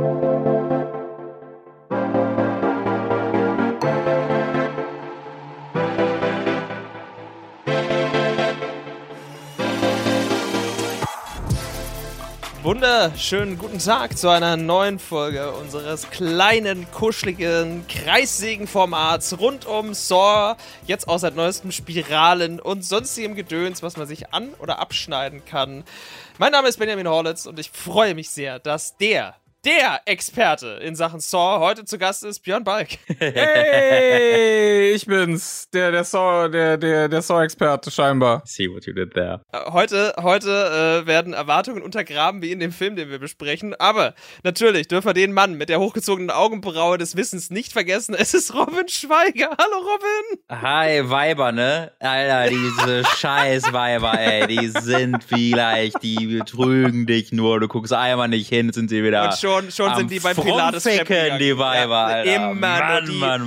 Wunderschönen guten Tag zu einer neuen Folge unseres kleinen, kuscheligen Kreissägen-Formats rund um Saw, jetzt auch seit neuestem Spiralen und sonstigem Gedöns, was man sich an- oder abschneiden kann. Mein Name ist Benjamin Horlitz und ich freue mich sehr, dass der Experte in Sachen Saw heute zu Gast ist, Björn Balk. Hey, ich bin's, der Saw-Experte scheinbar. See what you did there. Heute werden Erwartungen untergraben wie in dem Film, den wir besprechen, aber natürlich dürfen wir den Mann mit der hochgezogenen Augenbraue des Wissens nicht vergessen. Es ist Robin Schweiger. Hallo Robin! Hi, Weiber, ne? Alter, diese scheiß Weiber, ey, die sind vielleicht, die betrügen dich nur, du guckst einmal nicht hin, sind sie wieder... Und schon sind die beim Pilates die Weiber, Alter. Immer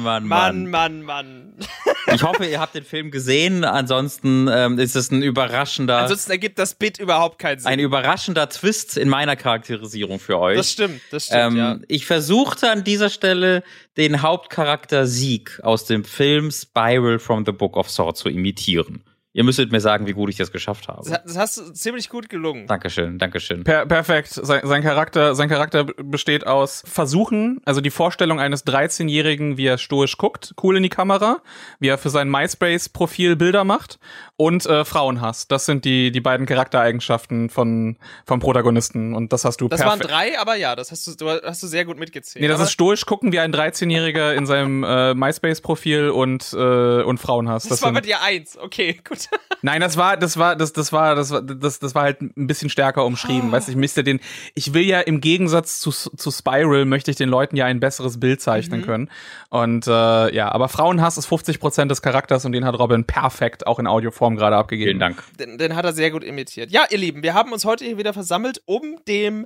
Mann. Ich hoffe, ihr habt den Film gesehen, ansonsten ist es ein überraschender... Ansonsten ergibt das Bit überhaupt keinen Sinn. Ein überraschender Twist in meiner Charakterisierung für euch. Das stimmt, ja. Ich versuchte an dieser Stelle, den Hauptcharakter Zeke aus dem Film Spiral from the Book of Saw zu imitieren. Ihr müsstet mir sagen, wie gut ich das geschafft habe. Das hast du ziemlich gut gelungen. Dankeschön. Perfekt. Sein Charakter besteht aus Versuchen, also die Vorstellung eines 13-Jährigen, wie er stoisch guckt, cool in die Kamera, wie er für sein MySpace-Profil Bilder macht und Frauenhass. Das sind die beiden Charaktereigenschaften vom Protagonisten und das hast du perfekt. Das waren 3, aber ja, das hast du sehr gut mitgezählt. Nee, das ist stoisch gucken wie ein 13-Jähriger in seinem MySpace-Profil und Frauenhass. Das war bei dir 1, okay, gut. Nein, das war halt ein bisschen stärker umschrieben. Weißt du, ich will ja im Gegensatz zu Spiral möchte ich den Leuten ja ein besseres Bild zeichnen können. Und aber Frauenhass ist 50% des Charakters und den hat Robin perfekt auch in Audioform gerade abgegeben. Vielen Dank. Den hat er sehr gut imitiert. Ja, ihr Lieben, wir haben uns heute hier wieder versammelt, um dem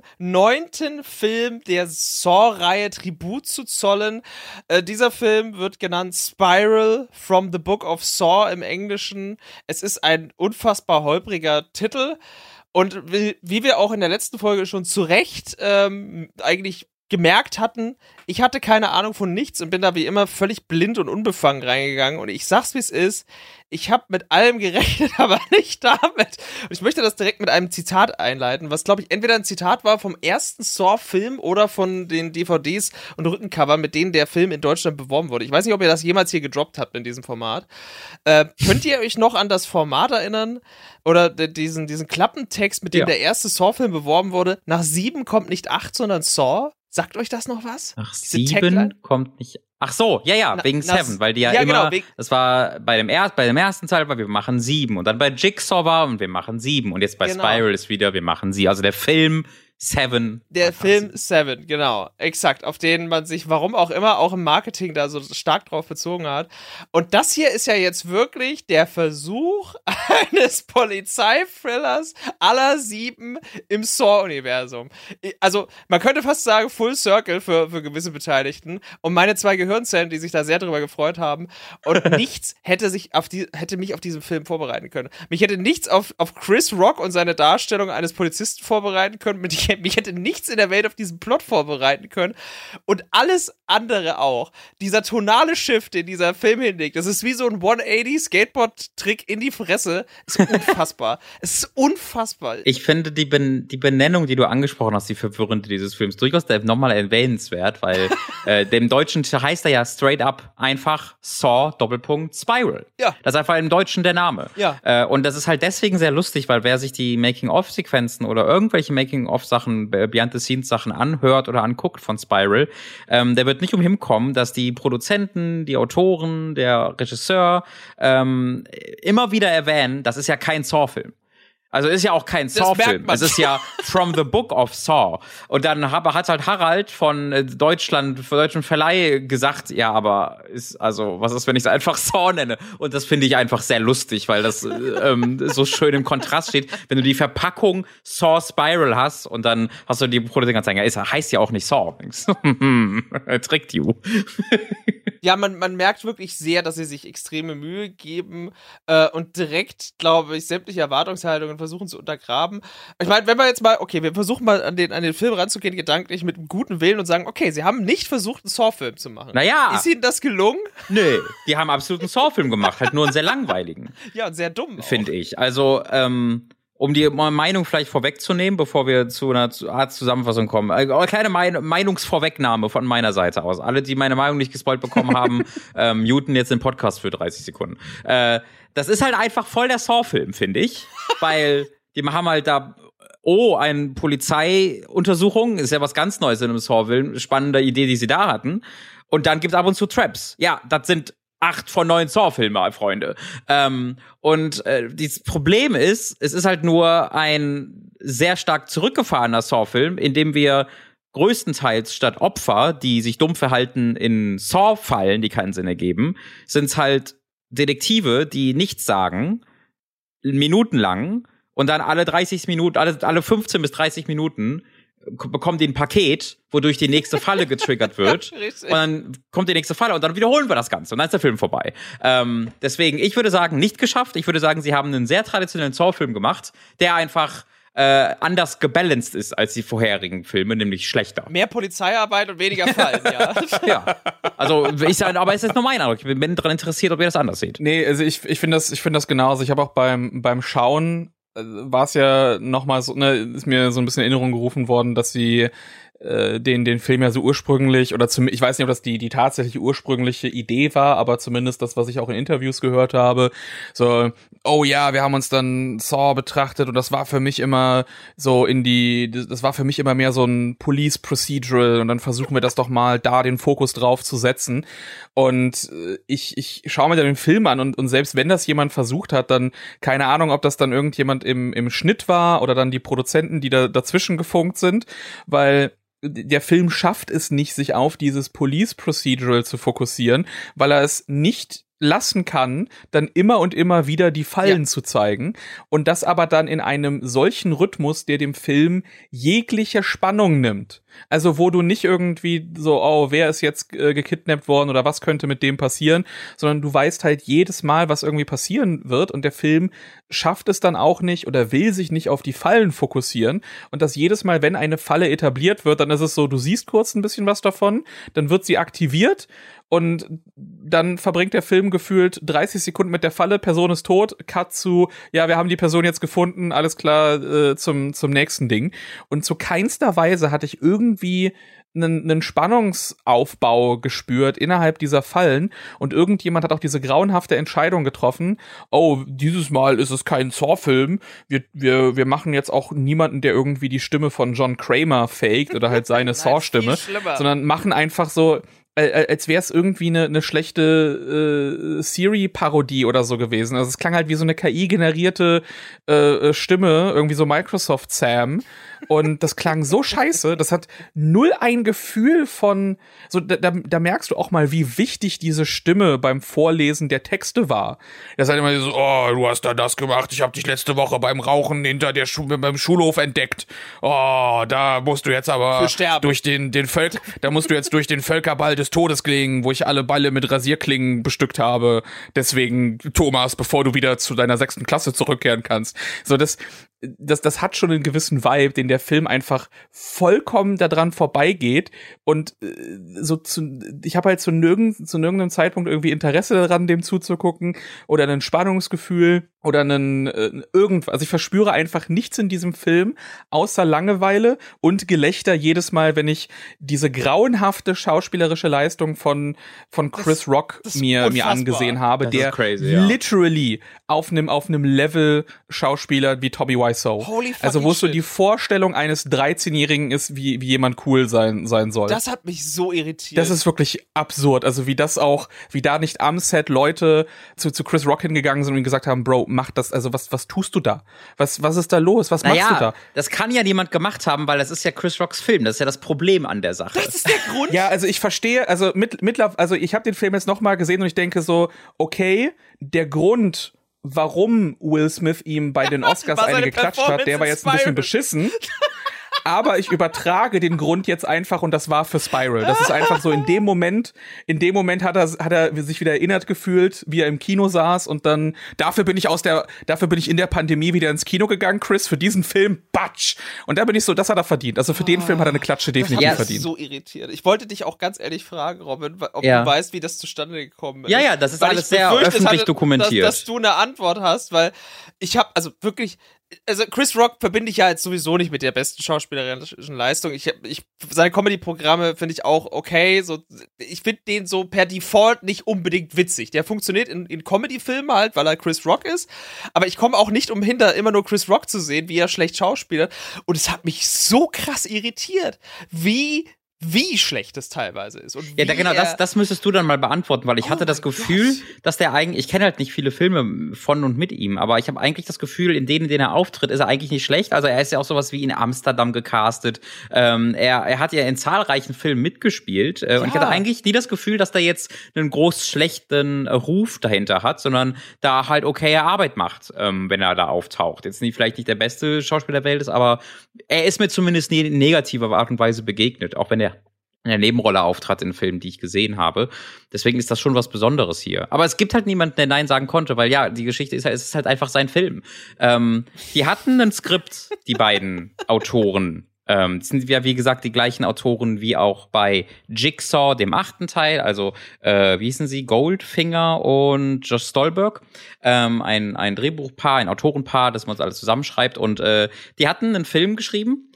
9. Film der Saw-Reihe Tribut zu zollen. Dieser Film wird genannt Spiral from the Book of Saw im Englischen. Es ist ein unfassbar holpriger Titel und wie wir auch in der letzten Folge schon zu Recht eigentlich gemerkt hatten, ich hatte keine Ahnung von nichts und bin da wie immer völlig blind und unbefangen reingegangen und ich sag's wie es ist, ich habe mit allem gerechnet, aber nicht damit. Und ich möchte das direkt mit einem Zitat einleiten, was glaube ich entweder ein Zitat war vom ersten Saw-Film oder von den DVDs und Rückencover, mit denen der Film in Deutschland beworben wurde. Ich weiß nicht, ob ihr das jemals hier gedroppt habt in diesem Format. Könnt ihr euch noch an das Format erinnern? Oder diesen Klappentext, mit dem der erste Saw-Film beworben wurde? Nach 7 kommt nicht 8, sondern Saw? Sagt euch das noch was? Nach 7 kommt nicht... Ach so, ja, wegen 7, weil die ja immer, genau, das war bei dem ersten Teil war, wir machen 7 und dann bei Jigsaw war und wir machen 7 und jetzt bei Spiral ist wieder, wir machen 7. Also der Film 7. Der Film 7, genau, exakt, auf den man sich, warum auch immer, auch im Marketing da so stark drauf bezogen hat. Und das hier ist ja jetzt wirklich der Versuch eines Polizeithrillers aller 7 im Saw-Universum. Also, man könnte fast sagen, Full Circle für gewisse Beteiligten. Und meine 2 Gehirnzellen, die sich da sehr drüber gefreut haben. Und nichts hätte mich auf diesen Film vorbereiten können. Mich hätte nichts auf Chris Rock und seine Darstellung eines Polizisten vorbereiten können, mich hätte nichts in der Welt auf diesen Plot vorbereiten können und alles andere auch. Dieser tonale Shift, den dieser Film hinlegt, das ist wie so ein 180 Skateboard-Trick in die Fresse. Ist unfassbar. Es ist unfassbar. Ich finde die Benennung, die du angesprochen hast, die verwirrende dieses Films, durchaus nochmal erwähnenswert, weil dem Deutschen heißt er ja straight up einfach Saw, Spiral. Ja. Das ist einfach im Deutschen der Name. Ja. Und das ist halt deswegen sehr lustig, weil wer sich die Making-of-Sequenzen oder irgendwelche Making-of-Sachen, Behind-the-Scenes-Sachen anhört oder anguckt von Spiral, der wird nicht umhin kommen, dass die Produzenten, die Autoren, der Regisseur immer wieder erwähnen, das ist ja kein Saw-Film. Also ist ja auch kein Saw-Film. Es ist ja From the Book of Saw. Und dann hat halt Harald von deutschen Verleih gesagt, ja, aber was ist, wenn ich es einfach Saw nenne? Und das finde ich einfach sehr lustig, weil das so schön im Kontrast steht. Wenn du die Verpackung Saw Spiral hast und dann hast du die Produzenten sagen, ja, heißt ja auch nicht Saw. Tricked you. Ja, man merkt wirklich sehr, dass sie sich extreme Mühe geben und direkt, glaube ich, sämtliche Erwartungshaltungen versuchen zu untergraben. Ich meine, wenn wir jetzt mal, okay, wir versuchen mal an den Film ranzugehen, gedanklich mit einem guten Willen und sagen, okay, sie haben nicht versucht, einen Saw-Film zu machen. Naja. Ist ihnen das gelungen? Nee, die haben absolut einen Saw-Film gemacht, halt nur einen sehr langweiligen. Ja, und sehr dumm. Finde ich. Also, um die Meinung vielleicht vorwegzunehmen, bevor wir zu einer Art Zusammenfassung kommen. Kleine Meinungsvorwegnahme von meiner Seite aus. Alle, die meine Meinung nicht gespoilt bekommen haben, muten jetzt den Podcast für 30 Sekunden. Das ist halt einfach voll der Saw-Film, finde ich. Weil die haben halt da eine Polizeiuntersuchung, ist ja was ganz Neues in einem Saw-Film. Spannende Idee, die sie da hatten. Und dann gibt's ab und zu Traps. Ja, das sind 8 von 9 Saw-Filme, Freunde. Das Problem ist, es ist halt nur ein sehr stark zurückgefahrener Saw-Film, in dem wir größtenteils statt Opfer, die sich dumm verhalten in Saw-Fallen, die keinen Sinn ergeben, sind's halt Detektive, die nichts sagen, minutenlang, und dann alle 30 Minuten, alle 15 bis 30 Minuten bekommen die ein Paket, wodurch die nächste Falle getriggert wird. Und dann kommt die nächste Falle und dann wiederholen wir das Ganze. Und dann ist der Film vorbei. Deswegen, ich würde sagen, nicht geschafft. Ich würde sagen, sie haben einen sehr traditionellen Saw-Film gemacht, der einfach anders gebalanced ist als die vorherigen Filme, nämlich schlechter. Mehr Polizeiarbeit und weniger Fallen, ja. Ja. Also, aber es ist nur mein Eindruck. Ich bin daran interessiert, ob ihr das anders seht. Nee, also ich finde das genauso. Ich habe auch beim Schauen war es ja nochmal so, ne, ist mir so ein bisschen in Erinnerung gerufen worden, dass sie den Film ja so ursprünglich, oder ich weiß nicht, ob das die tatsächliche ursprüngliche Idee war, aber zumindest das, was ich auch in Interviews gehört habe, so, oh ja, wir haben uns dann Saw betrachtet und das war für mich immer so das war für mich immer mehr so ein Police Procedural und dann versuchen wir das doch mal da den Fokus drauf zu setzen. Und ich schaue mir dann den Film an und selbst wenn das jemand versucht hat, dann keine Ahnung, ob das dann irgendjemand im Schnitt war oder dann die Produzenten, die da dazwischen gefunkt sind, weil der Film schafft es nicht, sich auf dieses Police Procedural zu fokussieren, weil er es nicht lassen kann, dann immer und immer wieder die Fallen zu zeigen und das aber dann in einem solchen Rhythmus, der dem Film jegliche Spannung nimmt. Also wo du nicht irgendwie so, oh, wer ist jetzt gekidnappt worden oder was könnte mit dem passieren, sondern du weißt halt jedes Mal, was irgendwie passieren wird und der Film schafft es dann auch nicht oder will sich nicht auf die Fallen fokussieren und das jedes Mal, wenn eine Falle etabliert wird, dann ist es so, du siehst kurz ein bisschen was davon, dann wird sie aktiviert und dann verbringt der Film gefühlt 30 Sekunden mit der Falle, Person ist tot, Cut zu, ja, wir haben die Person jetzt gefunden, alles klar, zum nächsten Ding. Und zu keinster Weise hatte ich irgendwie einen Spannungsaufbau gespürt innerhalb dieser Fallen und irgendjemand hat auch diese grauenhafte Entscheidung getroffen, oh, dieses Mal ist es kein Saw-Film, wir machen jetzt auch niemanden, der irgendwie die Stimme von John Kramer faked oder halt seine Saw-Stimme, sondern machen einfach so, als wäre es irgendwie eine schlechte Siri-Parodie oder so gewesen. Also es klang halt wie so eine KI-generierte Stimme, irgendwie so Microsoft Sam. Und das klang so scheiße, das hat null ein Gefühl von, so da merkst du auch mal, wie wichtig diese Stimme beim Vorlesen der Texte war. Das ist halt immer so, oh, du hast da das gemacht, ich hab dich letzte Woche beim Rauchen beim Schulhof entdeckt. Oh, da musst du jetzt aber durch da musst du jetzt durch den Völkerball des Todes klingen, wo ich alle Bälle mit Rasierklingen bestückt habe. Deswegen, Thomas, bevor du wieder zu deiner 6. Klasse zurückkehren kannst. So, das hat schon einen gewissen Vibe, den der Film einfach vollkommen daran vorbeigeht und ich habe halt zu nirgendem Zeitpunkt irgendwie Interesse daran, dem zuzugucken oder ein Spannungsgefühl oder irgendwas. Also ich verspüre einfach nichts in diesem Film außer Langeweile und Gelächter jedes Mal, wenn ich diese grauenhafte schauspielerische Leistung von Chris Rock mir angesehen habe, das der crazy, literally auf einem Level Schauspieler wie Tommy Wiseau. Also wo es so die Vorstellung eines 13-Jährigen ist, wie jemand cool sein soll. Das hat mich so irritiert. Das ist wirklich absurd. Also wie da nicht am Set Leute zu Chris Rock hingegangen sind und ihm gesagt haben, Bro, mach das, also was tust du da? Was ist da los? Was machst du da? Das kann ja niemand gemacht haben, weil das ist ja Chris Rocks Film. Das ist ja das Problem an der Sache. Das ist der Grund. Ja, also ich verstehe, also also ich habe den Film jetzt nochmal gesehen und ich denke so, okay, der Grund, warum Will Smith ihm bei den Oscars eine geklatscht hat, der war jetzt ein bisschen beschissen. aber ich übertrage den Grund jetzt einfach und das war für Spiral. Das ist einfach so, in dem Moment hat er sich wieder erinnert gefühlt, wie er im Kino saß und dann, dafür bin ich in der Pandemie wieder ins Kino gegangen, Chris, für diesen Film, batsch. Und da bin ich so, das hat er verdient. Also für den Film hat er eine Klatsche definitiv verdient. So irritiert. Ich wollte dich auch ganz ehrlich fragen, Robin, ob du weißt, wie das zustande gekommen ist. Ja, das ist alles sehr öffentlich dokumentiert. Dass du eine Antwort hast, weil ich habe, also wirklich, also Chris Rock verbinde ich ja jetzt sowieso nicht mit der besten schauspielerischen Leistung. Seine Comedy-Programme finde ich auch okay. So, ich finde den so per Default nicht unbedingt witzig. Der funktioniert in Comedy-Filmen halt, weil er Chris Rock ist. Aber ich komme auch nicht umhin, da immer nur Chris Rock zu sehen, wie er schlecht schauspielert. Und es hat mich so krass irritiert, wie schlecht es teilweise ist. Und ja, genau, das müsstest du dann mal beantworten, weil ich hatte das Gefühl, dass der eigentlich, ich kenne halt nicht viele Filme von und mit ihm, aber ich habe eigentlich das Gefühl, in denen er auftritt, ist er eigentlich nicht schlecht. Also er ist ja auch sowas wie in Amsterdam gecastet. Er hat ja in zahlreichen Filmen mitgespielt. Und ich hatte eigentlich nie das Gefühl, dass der jetzt einen groß schlechten Ruf dahinter hat, sondern da halt okaye Arbeit macht, wenn er da auftaucht. Jetzt vielleicht nicht der beste Schauspieler der Welt ist, aber er ist mir zumindest nie in negativer Art und Weise begegnet, auch wenn er in der Nebenrolle auftrat in Filmen, die ich gesehen habe. Deswegen ist das schon was Besonderes hier. Aber es gibt halt niemanden, der Nein sagen konnte, weil ja, die Geschichte ist es ist halt einfach sein Film. Die hatten ein Skript, die beiden Autoren. Sind ja, wie gesagt, die gleichen Autoren wie auch bei Jigsaw, dem 8. Teil, also wie hießen sie? Goldfinger und Josh Stolberg. Ein Drehbuchpaar, ein Autorenpaar, das man uns alles zusammenschreibt. Und die hatten einen Film geschrieben,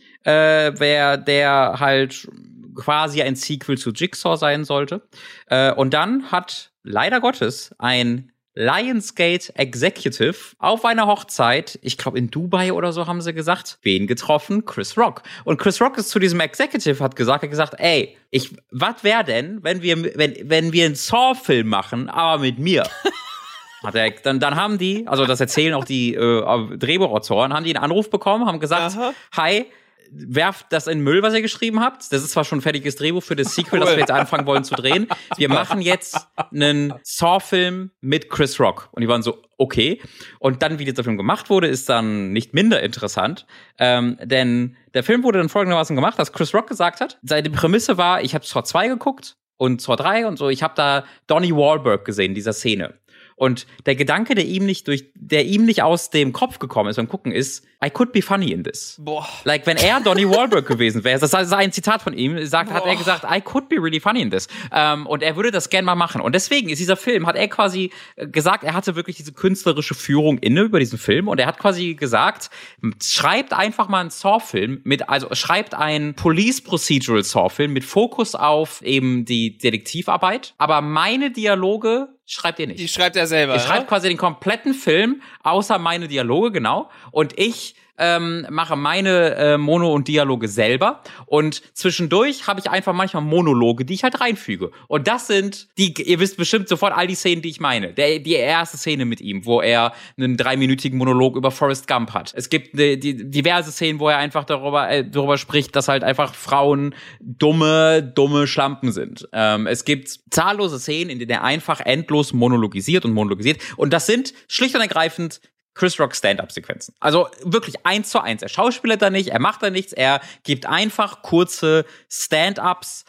der halt quasi ein Sequel zu Jigsaw sein sollte. Und dann hat leider Gottes ein Lionsgate Executive auf einer Hochzeit, ich glaube in Dubai oder so haben sie gesagt, wen getroffen? Chris Rock. Und Chris Rock ist zu diesem Executive hat gesagt, ey, was wäre denn, wenn wir einen Saw-Film machen, aber mit mir? Dann haben die, also das erzählen auch die Drehbuchautoren, haben die einen Anruf bekommen, haben gesagt, hi, werft das in den Müll, was ihr geschrieben habt. Das ist zwar schon ein fertiges Drehbuch für das Sequel, das wir jetzt anfangen wollen zu drehen. Wir machen jetzt einen Saw-Film mit Chris Rock. Und die waren so, okay. Und dann, wie dieser Film gemacht wurde, ist dann nicht minder interessant. Denn der Film wurde dann folgendermaßen gemacht, dass Chris Rock gesagt hat, seine Prämisse war, ich habe Saw 2 geguckt und Saw 3 und so, ich habe da Donnie Wahlberg gesehen in dieser Szene. Und der Gedanke, der ihm nicht aus dem Kopf gekommen ist beim Gucken, ist, I could be funny in this. Boah. Like, wenn er Donnie Wahlberg gewesen wäre, das ist ein Zitat von ihm, hat er gesagt, I could be really funny in this. Und er würde das gern mal machen. Und deswegen ist dieser Film, hat er quasi gesagt, er hatte wirklich diese künstlerische Führung inne über diesen Film. Und er hat quasi gesagt, schreibt einfach mal einen Saw-Film schreibt einen Police Procedural Saw-Film mit Fokus auf eben die Detektivarbeit. Aber meine Dialoge schreibt ihr nicht. Die schreibt er selber. Ihr schreibt quasi den kompletten Film, außer meine Dialoge, genau. Und ich mache meine Mono und Dialoge selber. Und zwischendurch habe ich einfach manchmal Monologe, die ich halt reinfüge. Und das sind ihr wisst bestimmt sofort all die Szenen, die ich meine. Die erste Szene mit ihm, wo er einen 3-minütigen Monolog über Forrest Gump hat. Es gibt diverse Szenen, wo er einfach darüber spricht, dass halt einfach Frauen dumme Schlampen sind. Es gibt zahllose Szenen, in denen er einfach endlos monologisiert. Und das sind schlicht und ergreifend Chris Rock Stand-Up-Sequenzen. Also wirklich 1:1. Er schauspielert da nicht, er macht da nichts, er gibt einfach kurze Stand-Ups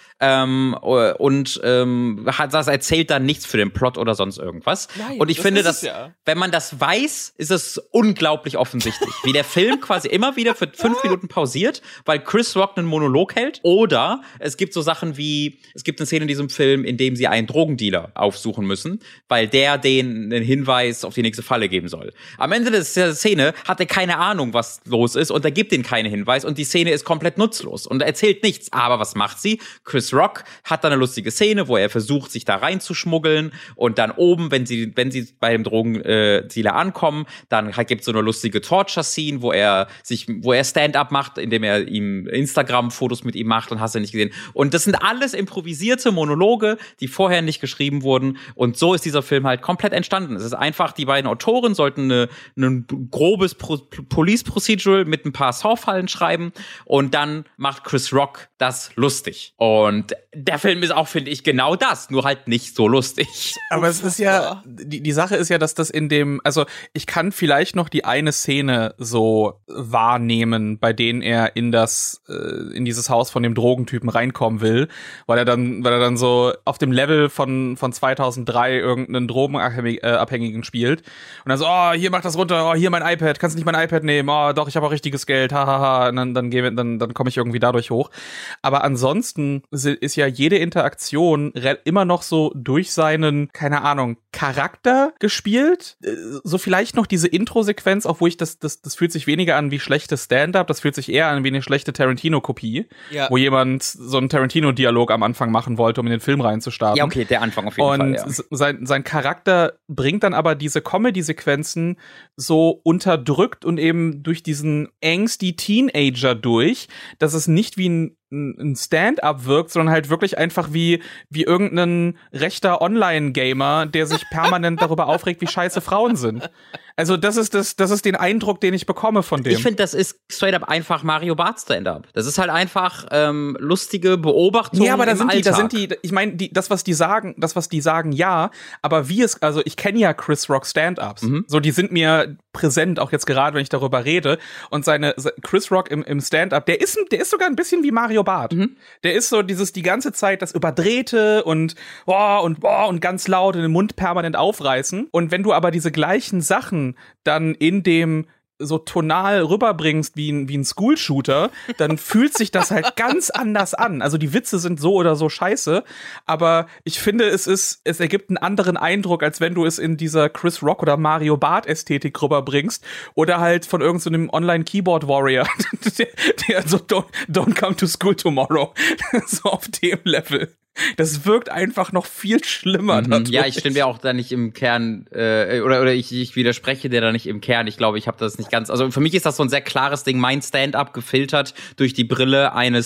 und das erzählt dann nichts für den Plot oder sonst irgendwas. Nein, und ich finde, dass wenn man das weiß, ist es unglaublich offensichtlich, wie der Film quasi immer wieder für 5 Minuten pausiert, weil Chris Rock einen Monolog hält. Oder es gibt so Sachen wie, es gibt eine Szene in diesem Film, in dem sie einen Drogendealer aufsuchen müssen, weil der denen einen Hinweis auf die nächste Falle geben soll. Am Ende der Szene hat er keine Ahnung, was los ist, und er gibt ihnen keinen Hinweis und die Szene ist komplett nutzlos und er erzählt nichts. Aber was macht sie? Chris Rock hat dann eine lustige Szene, wo er versucht, sich da reinzuschmuggeln, und dann oben, wenn sie bei dem Drogendealer ankommen, dann gibt es so eine lustige Torture-Scene, wo er Stand-up macht, indem er ihm Instagram-Fotos mit ihm macht, und hast du nicht gesehen. Und das sind alles improvisierte Monologe, die vorher nicht geschrieben wurden, und so ist dieser Film halt komplett entstanden. Es ist einfach, die beiden Autoren sollten ein grobes Police Procedural mit ein paar Saw-Fallen schreiben, und dann macht Chris Rock das lustig. Und der Film ist auch, finde ich, genau das, nur halt nicht so lustig. Aber es ist ja, die Sache ist ja, dass das also ich kann vielleicht noch die eine Szene so wahrnehmen, bei denen er in dieses Haus von dem Drogentypen reinkommen will, weil er dann so auf dem Level von 2003 irgendeinen Drogenabhängigen spielt und dann so, oh, hier mach das runter, oh, hier mein iPad, kannst du nicht mein iPad nehmen, oh, doch, ich habe auch richtiges Geld, hahaha, und dann komme ich irgendwie dadurch hoch. Aber ansonsten ist ja jede Interaktion immer noch so durch seinen, keine Ahnung, Charakter gespielt. So vielleicht noch diese Intro-Sequenz, obwohl das fühlt sich weniger an wie schlechtes Stand-up, das fühlt sich eher an wie eine schlechte Tarantino-Kopie, wo jemand so einen Tarantino-Dialog am Anfang machen wollte, um in den Film reinzustarten. Ja, okay, der Anfang auf jeden Fall, ja. Und sein Charakter bringt dann aber diese Comedy-Sequenzen so unterdrückt und eben durch diesen angsty Teenager durch, dass es nicht wie ein Stand-up wirkt, sondern halt wirklich einfach wie irgendein rechter Online-Gamer, der sich permanent darüber aufregt, wie scheiße Frauen sind. Also das ist den Eindruck, den ich bekomme von dem. Ich finde, das ist straight up einfach Mario Barth Stand-up. Das ist halt einfach lustige Beobachtung. Ja, aber da sind die, ich meine, das, was die sagen, ja, aber also ich kenne ja Chris Rock Stand-ups. So, die sind mir präsent, auch jetzt gerade, wenn ich darüber rede. Und Chris Rock im Stand-up, der ist sogar ein bisschen wie Mario Barth. Der ist so die ganze Zeit das Überdrehte und ganz laut und den Mund permanent aufreißen. Und wenn du aber diese gleichen Sachen dann in dem so tonal rüberbringst wie ein School-Shooter, dann fühlt sich das halt ganz anders an. Also die Witze sind so oder so scheiße, aber ich finde, es ergibt einen anderen Eindruck, als wenn du es in dieser Chris Rock oder Mario Barth Ästhetik rüberbringst oder halt von irgendeinem Online-Keyboard-Warrior, der so don't come to school tomorrow, so auf dem Level. Das wirkt einfach noch viel schlimmer. Ja, ich stimme ja auch da nicht im Kern, oder ich widerspreche dir da nicht im Kern. Ich glaube, ich habe das nicht ganz, also für mich ist das so ein sehr klares Ding, mein Stand-up gefiltert durch die Brille eines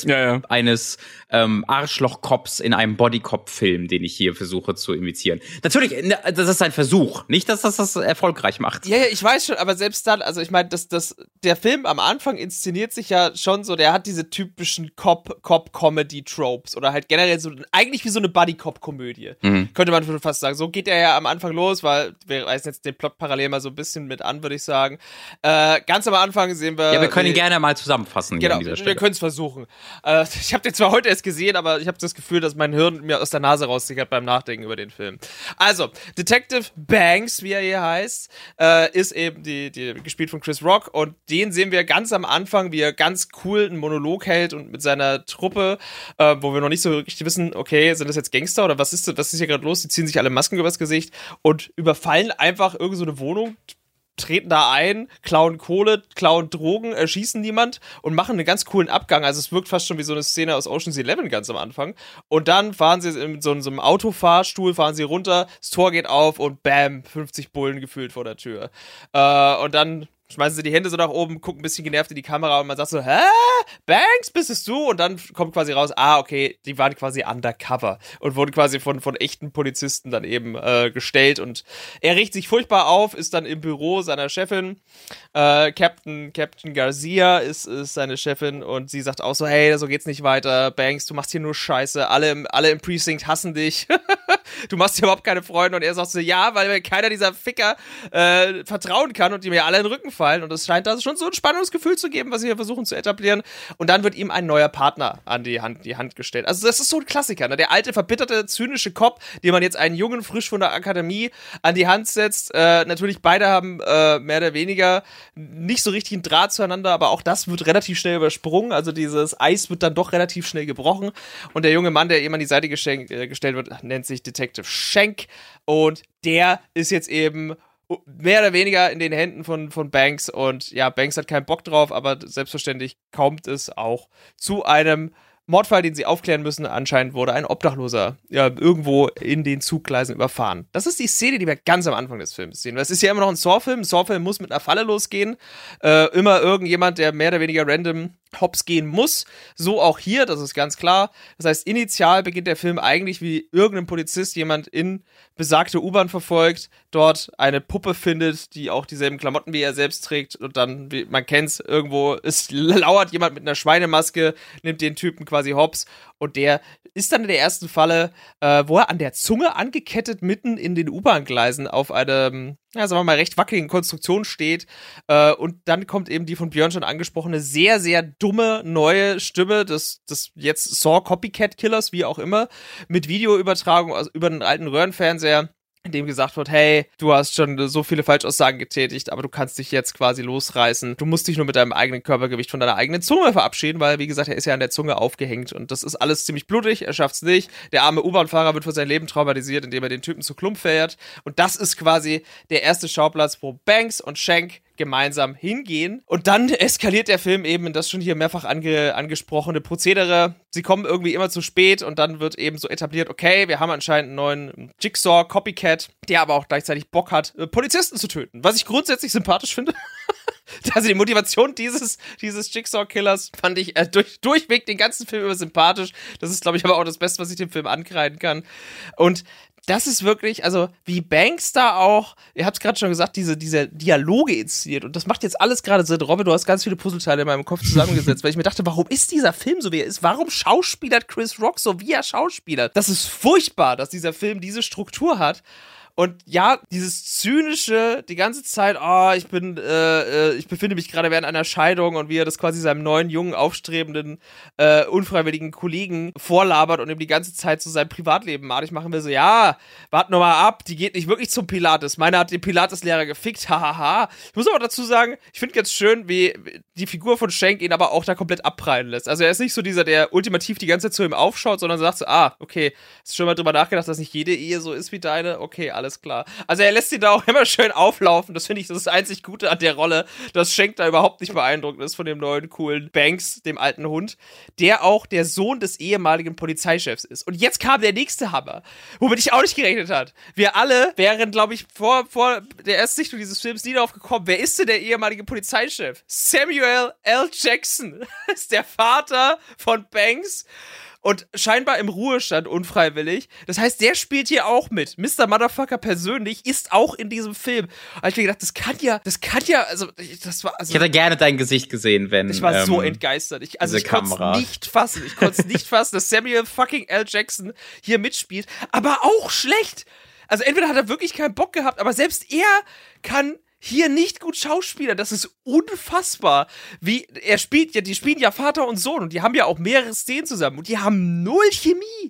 Arschloch-Cops in einem Body-Cop-Film, den ich hier versuche zu imitieren. Natürlich, das ist ein Versuch, nicht, dass das erfolgreich macht. Ja, ich weiß schon, aber selbst dann, also ich meine, der Film am Anfang inszeniert sich ja schon so, der hat diese typischen Cop-Comedy-Tropes oder halt generell so eigentlich wie so eine Buddy-Cop-Komödie. Könnte man schon fast sagen. So geht er ja am Anfang los, weil wir reißen jetzt den Plot parallel mal so ein bisschen mit an, würde ich sagen. Ganz am Anfang sehen wir... Ja, wir können ihn gerne mal zusammenfassen hier an dieser Stelle. Wir können es versuchen. Ich habe den zwar heute erst gesehen, aber ich habe das Gefühl, dass mein Hirn mir aus der Nase raussickert beim Nachdenken über den Film. Also, Detective Banks, wie er hier heißt, ist eben die gespielt von Chris Rock und den sehen wir ganz am Anfang, wie er ganz cool einen Monolog hält und mit seiner Truppe, wo wir noch nicht so richtig wissen, okay, sind das jetzt Gangster oder was ist hier gerade los? Die ziehen sich alle Masken übers Gesicht und überfallen einfach irgend so eine Wohnung, treten da ein, klauen Kohle, klauen Drogen, erschießen niemand und machen einen ganz coolen Abgang. Also es wirkt fast schon wie so eine Szene aus Ocean's 11 ganz am Anfang. Und dann fahren sie in so einem Autofahrstuhl, fahren sie runter, das Tor geht auf und bam, 50 Bullen gefühlt vor der Tür. Und dann schmeißen sie die Hände so nach oben, gucken ein bisschen genervt in die Kamera und man sagt so, hä? Banks, bist es du? Und dann kommt quasi raus, okay, die waren quasi undercover und wurden quasi von echten Polizisten dann eben gestellt und er regt sich furchtbar auf, ist dann im Büro seiner Chefin, Captain Garcia ist seine Chefin und sie sagt auch so, hey, so geht's nicht weiter, Banks, du machst hier nur Scheiße, alle im Precinct hassen dich, du machst hier überhaupt keine Freunde und er sagt so, ja, weil mir keiner dieser Ficker vertrauen kann und die mir alle in den Rücken fallen und es scheint da schon so ein Spannungsgefühl zu geben, was sie hier versuchen zu etablieren und dann wird ihm ein neuer Partner an die Hand gestellt. Also das ist so ein Klassiker, ne? Der alte, verbitterte, zynische Cop, dem man jetzt einen jungen, frisch von der Akademie an die Hand setzt. Natürlich beide haben mehr oder weniger nicht so richtig einen Draht zueinander, aber auch das wird relativ schnell übersprungen, also dieses Eis wird dann doch relativ schnell gebrochen und der junge Mann, der ihm an die Seite gestellt wird, nennt sich Detective Schenk und der ist jetzt eben mehr oder weniger in den Händen von Banks und ja, Banks hat keinen Bock drauf, aber selbstverständlich kommt es auch zu einem Mordfall, den sie aufklären müssen. Anscheinend wurde ein Obdachloser irgendwo in den Zuggleisen überfahren. Das ist die Szene, die wir ganz am Anfang des Films sehen. Das ist ja immer noch ein Saw-Film. Ein Saw-Film muss mit einer Falle losgehen. Immer irgendjemand, der mehr oder weniger random hops gehen muss. So auch hier, das ist ganz klar. Das heißt, initial beginnt der Film eigentlich wie irgendein Polizist jemand in besagte U-Bahn verfolgt, dort eine Puppe findet, die auch dieselben Klamotten wie er selbst trägt und dann, wie man kennt's, irgendwo lauert jemand mit einer Schweinemaske, nimmt den Typen quasi hops und der ist dann in der ersten Falle, wo er an der Zunge angekettet mitten in den U-Bahn-Gleisen auf eine, ja, sagen wir mal, recht wackeligen Konstruktion steht. Und dann kommt eben die von Björn schon angesprochene sehr, sehr dumme neue Stimme des jetzt Saw-Copycat-Killers, wie auch immer, mit Videoübertragung also über einen alten Röhrenfernseher, in dem gesagt wird, hey, du hast schon so viele Falschaussagen getätigt, aber du kannst dich jetzt quasi losreißen. Du musst dich nur mit deinem eigenen Körpergewicht von deiner eigenen Zunge verabschieden, weil, wie gesagt, er ist ja an der Zunge aufgehängt und das ist alles ziemlich blutig, er schafft's nicht. Der arme U-Bahn-Fahrer wird für sein Leben traumatisiert, indem er den Typen zu Klump fährt und das ist quasi der erste Schauplatz, wo Banks und Shank gemeinsam hingehen. Und dann eskaliert der Film eben in das schon hier mehrfach angesprochene Prozedere. Sie kommen irgendwie immer zu spät und dann wird eben so etabliert, okay, wir haben anscheinend einen neuen Jigsaw-Copycat, der aber auch gleichzeitig Bock hat, Polizisten zu töten. Was ich grundsätzlich sympathisch finde. Also die Motivation dieses Jigsaw-Killers fand ich durchweg den ganzen Film über sympathisch. Das ist, glaube ich, aber auch das Beste, was ich dem Film ankreiden kann. Und das ist wirklich, also wie Banks da auch, ihr habt es gerade schon gesagt, diese Dialoge inszeniert und das macht jetzt alles gerade Sinn. Robin, du hast ganz viele Puzzleteile in meinem Kopf zusammengesetzt, weil ich mir dachte, warum ist dieser Film so, wie er ist? Warum schauspielert Chris Rock so, wie er schauspielert? Das ist furchtbar, dass dieser Film diese Struktur hat. Und ja, dieses zynische, die ganze Zeit, ich befinde mich gerade während einer Scheidung und wie er das quasi seinem neuen, jungen, aufstrebenden, unfreiwilligen Kollegen vorlabert und ihm die ganze Zeit so sein Privatleben madig machen will, so, ja, wart nur mal ab, die geht nicht wirklich zum Pilates. Meiner hat den Pilates-Lehrer gefickt, hahaha. Ich muss aber dazu sagen, ich finde ganz schön, wie die Figur von Shank ihn aber auch da komplett abprallen lässt. Also er ist nicht so dieser, der ultimativ die ganze Zeit zu ihm aufschaut, sondern sagt so, okay, hast du schon mal drüber nachgedacht, dass nicht jede Ehe so ist wie deine? Okay, alles klar. Also er lässt ihn da auch immer schön auflaufen. Das finde ich das einzig Gute an der Rolle, dass Shank da überhaupt nicht beeindruckt ist von dem neuen, coolen Banks, dem alten Hund, der auch der Sohn des ehemaligen Polizeichefs ist. Und jetzt kam der nächste Hammer, womit ich auch nicht gerechnet hat. Wir alle wären, glaube ich, vor der Erstsichtung dieses Films nie darauf gekommen, wer ist denn der ehemalige Polizeichef? Samuel L. Jackson ist der Vater von Banks. Und scheinbar im Ruhestand unfreiwillig. Das heißt, der spielt hier auch mit. Mr. Motherfucker persönlich ist auch in diesem Film. Da hab ich mir gedacht, das kann ja, also. Ich hätte gerne dein Gesicht gesehen, wenn. Ich war so entgeistert. Ich konnte es nicht fassen. Dass Samuel fucking L. Jackson hier mitspielt. Aber auch schlecht. Also entweder hat er wirklich keinen Bock gehabt, aber selbst er kann hier nicht gut Schauspieler, das ist unfassbar. Die spielen ja Vater und Sohn und die haben ja auch mehrere Szenen zusammen und die haben null Chemie.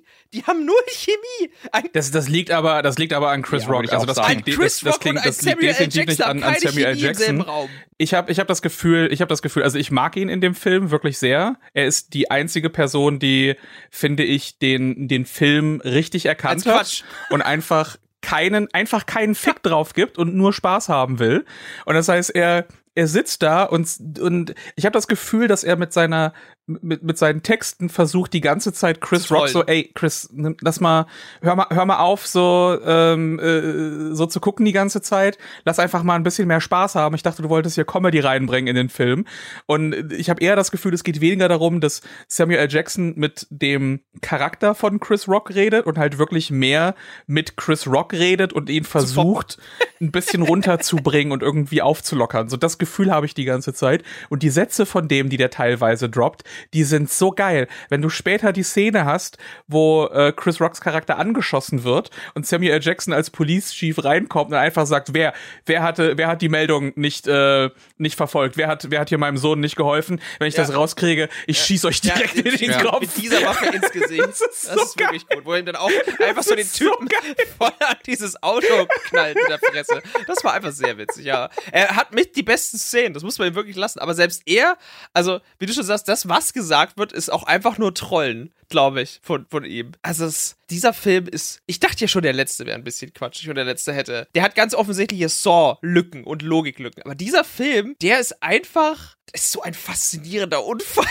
Das liegt aber an Chris Rock. Also das liegt definitiv nicht an Samuel L. Jackson. Ich habe das Gefühl, also ich mag ihn in dem Film wirklich sehr. Er ist die einzige Person, die, finde ich, den Film richtig erkannt hat und einfach keinen Fick drauf gibt und nur Spaß haben will. Und das heißt, er sitzt da und ich habe das Gefühl, dass er mit seinen Texten versucht, die ganze Zeit Chris Rock so, ey, Chris, lass mal, hör mal auf, so zu gucken die ganze Zeit. Lass einfach mal ein bisschen mehr Spaß haben. Ich dachte, du wolltest hier Comedy reinbringen in den Film. Und ich habe eher das Gefühl, es geht weniger darum, dass Samuel L. Jackson mit dem Charakter von Chris Rock redet und halt wirklich mehr mit Chris Rock redet und ihn versucht, ein bisschen runterzubringen und irgendwie aufzulockern. So das Gefühl habe ich die ganze Zeit. Und die Sätze von dem, die der teilweise droppt, die sind so geil. Wenn du später die Szene hast, wo Chris Rocks Charakter angeschossen wird und Samuel L. Jackson als Police Chief reinkommt und einfach sagt, wer hat die Meldung nicht verfolgt? Wer hat hier meinem Sohn nicht geholfen? Wenn ich das rauskriege, ich schieße euch direkt in den Kopf. Mit dieser Waffe ins Gesicht. Das ist wirklich gut. Wo er ihm dann auch einfach so den Typen voll an dieses Auto knallt mit der Fresse. Das war einfach sehr witzig, ja. Er hat mit die besten Szenen, das muss man ihm wirklich lassen. Aber selbst er, also wie du schon sagst, das, was gesagt wird, ist auch einfach nur Trollen, glaube ich, von ihm. Also dieser Film ist, ich dachte ja schon, der letzte wäre ein bisschen quatschig und der letzte der hat ganz offensichtliche Saw-Lücken und Logiklücken. Aber dieser Film, der ist so ein faszinierender Unfall.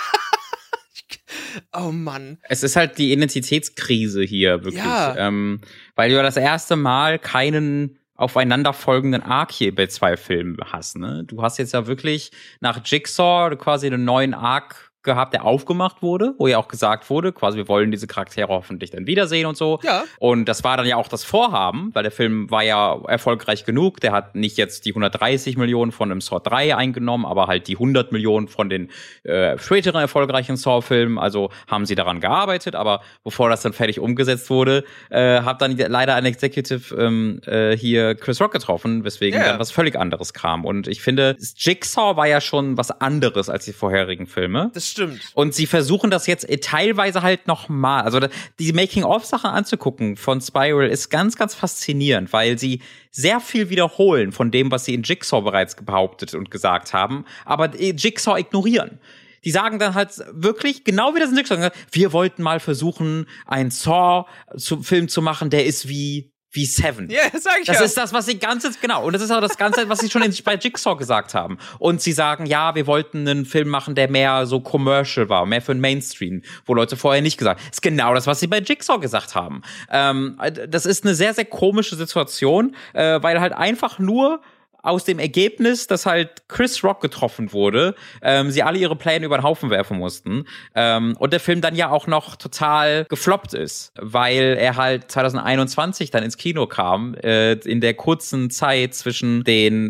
Oh Mann. Es ist halt die Identitätskrise hier, wirklich. Ja. Weil du ja das erste Mal keinen aufeinanderfolgenden Arc hier bei 2 Filmen hast, ne? Du hast jetzt ja wirklich nach Jigsaw quasi einen neuen Arc gehabt, der aufgemacht wurde, wo ja auch gesagt wurde, quasi wir wollen diese Charaktere hoffentlich dann wiedersehen und so. Ja. Und das war dann ja auch das Vorhaben, weil der Film war ja erfolgreich genug. Der hat nicht jetzt die 130 Millionen von einem Saw 3 eingenommen, aber halt die 100 Millionen von den späteren erfolgreichen Saw-Filmen. Also haben sie daran gearbeitet, aber bevor das dann fertig umgesetzt wurde, hat dann leider ein Executive hier Chris Rock getroffen, weswegen dann was völlig anderes kam. Und ich finde, Jigsaw war ja schon was anderes als die vorherigen Filme. Das stimmt. Und sie versuchen das jetzt teilweise halt nochmal. Also die Making-of-Sachen anzugucken von Spiral ist ganz, ganz faszinierend, weil sie sehr viel wiederholen von dem, was sie in Jigsaw bereits behauptet und gesagt haben, aber Jigsaw ignorieren. Die sagen dann halt wirklich, genau wie das in Jigsaw, wir wollten mal versuchen, einen Saw-Film zu machen, der ist wie Seven. Ja, sag ich Das ja. ist das, was sie genau. Und das ist auch das Ganze, was sie schon bei Jigsaw gesagt haben. Und sie sagen, ja, wir wollten einen Film machen, der mehr so commercial war, mehr für den Mainstream, wo Leute vorher nicht gesagt haben. Das ist genau das, was sie bei Jigsaw gesagt haben. Das ist eine sehr, sehr komische Situation, weil halt einfach nur aus dem Ergebnis, dass halt Chris Rock getroffen wurde, sie alle ihre Pläne über den Haufen werfen mussten und der Film dann ja auch noch total gefloppt ist, weil er halt 2021 dann ins Kino kam, in der kurzen Zeit zwischen den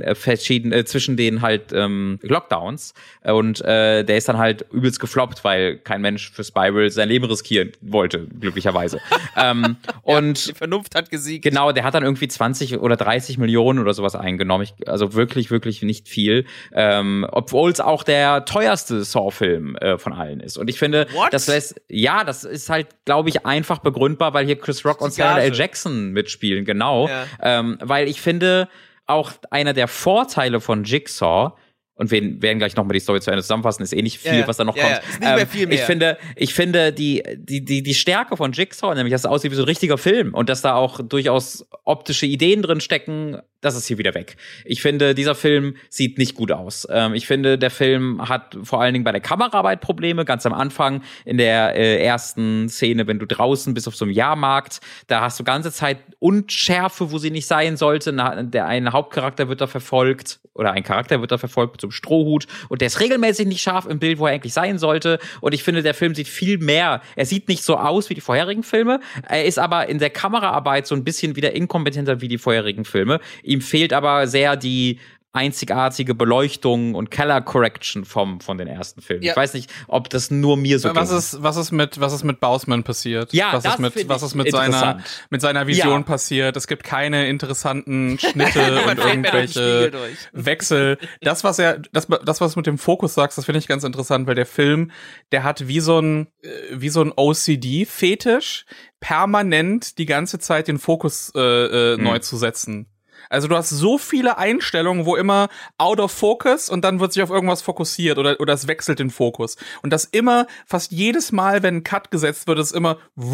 Lockdowns und der ist dann halt übelst gefloppt, weil kein Mensch für Spiral sein Leben riskieren wollte, glücklicherweise. Und die Vernunft hat gesiegt. Genau, der hat dann irgendwie 20 oder 30 Millionen oder sowas eingenommen. Also wirklich, wirklich nicht viel. Obwohl es auch der teuerste Saw-Film von allen ist. Und ich finde, das ist halt, glaube ich, einfach begründbar, weil hier Chris Rock und Samuel L. Jackson mitspielen, genau. Ja. Weil ich finde, auch einer der Vorteile von Jigsaw, und wir werden gleich nochmal die Story zu Ende zusammenfassen, ist eh nicht viel, was da noch kommt. Ist nicht mehr viel mehr. Ich finde die Stärke von Jigsaw, nämlich, dass es aussieht wie so ein richtiger Film und dass da auch durchaus optische Ideen drin stecken, das ist hier wieder weg. Ich finde, dieser Film sieht nicht gut aus. Ich finde, der Film hat vor allen Dingen bei der Kameraarbeit Probleme. Ganz am Anfang in der ersten Szene, wenn du draußen bist auf so einem Jahrmarkt, da hast du ganze Zeit Unschärfe, wo sie nicht sein sollte. Der eine Hauptcharakter wird da verfolgt oder ein Charakter wird da verfolgt mit so einem Strohhut und der ist regelmäßig nicht scharf im Bild, wo er eigentlich sein sollte. Und ich finde, der Film sieht viel mehr. Er sieht nicht so aus wie die vorherigen Filme. Er ist aber in der Kameraarbeit so ein bisschen wieder inkompetenter wie die vorherigen Filme. Ihm fehlt aber sehr die einzigartige Beleuchtung und Color Correction von den ersten Filmen. Ja. Ich weiß nicht, ob das nur mir so was ist mit Bausman passiert? Ja, was ist mit seiner Vision passiert? Es gibt keine interessanten Schnitte und irgendwelche Wechsel. Das was mit dem Fokus sagst, das finde ich ganz interessant, weil der Film, der hat wie so ein OCD-Fetisch, permanent die ganze Zeit den Fokus neu zu setzen. Also du hast so viele Einstellungen, wo immer out of focus und dann wird sich auf irgendwas fokussiert oder es wechselt den Fokus. Und das immer, fast jedes Mal, wenn ein Cut gesetzt wird, ist immer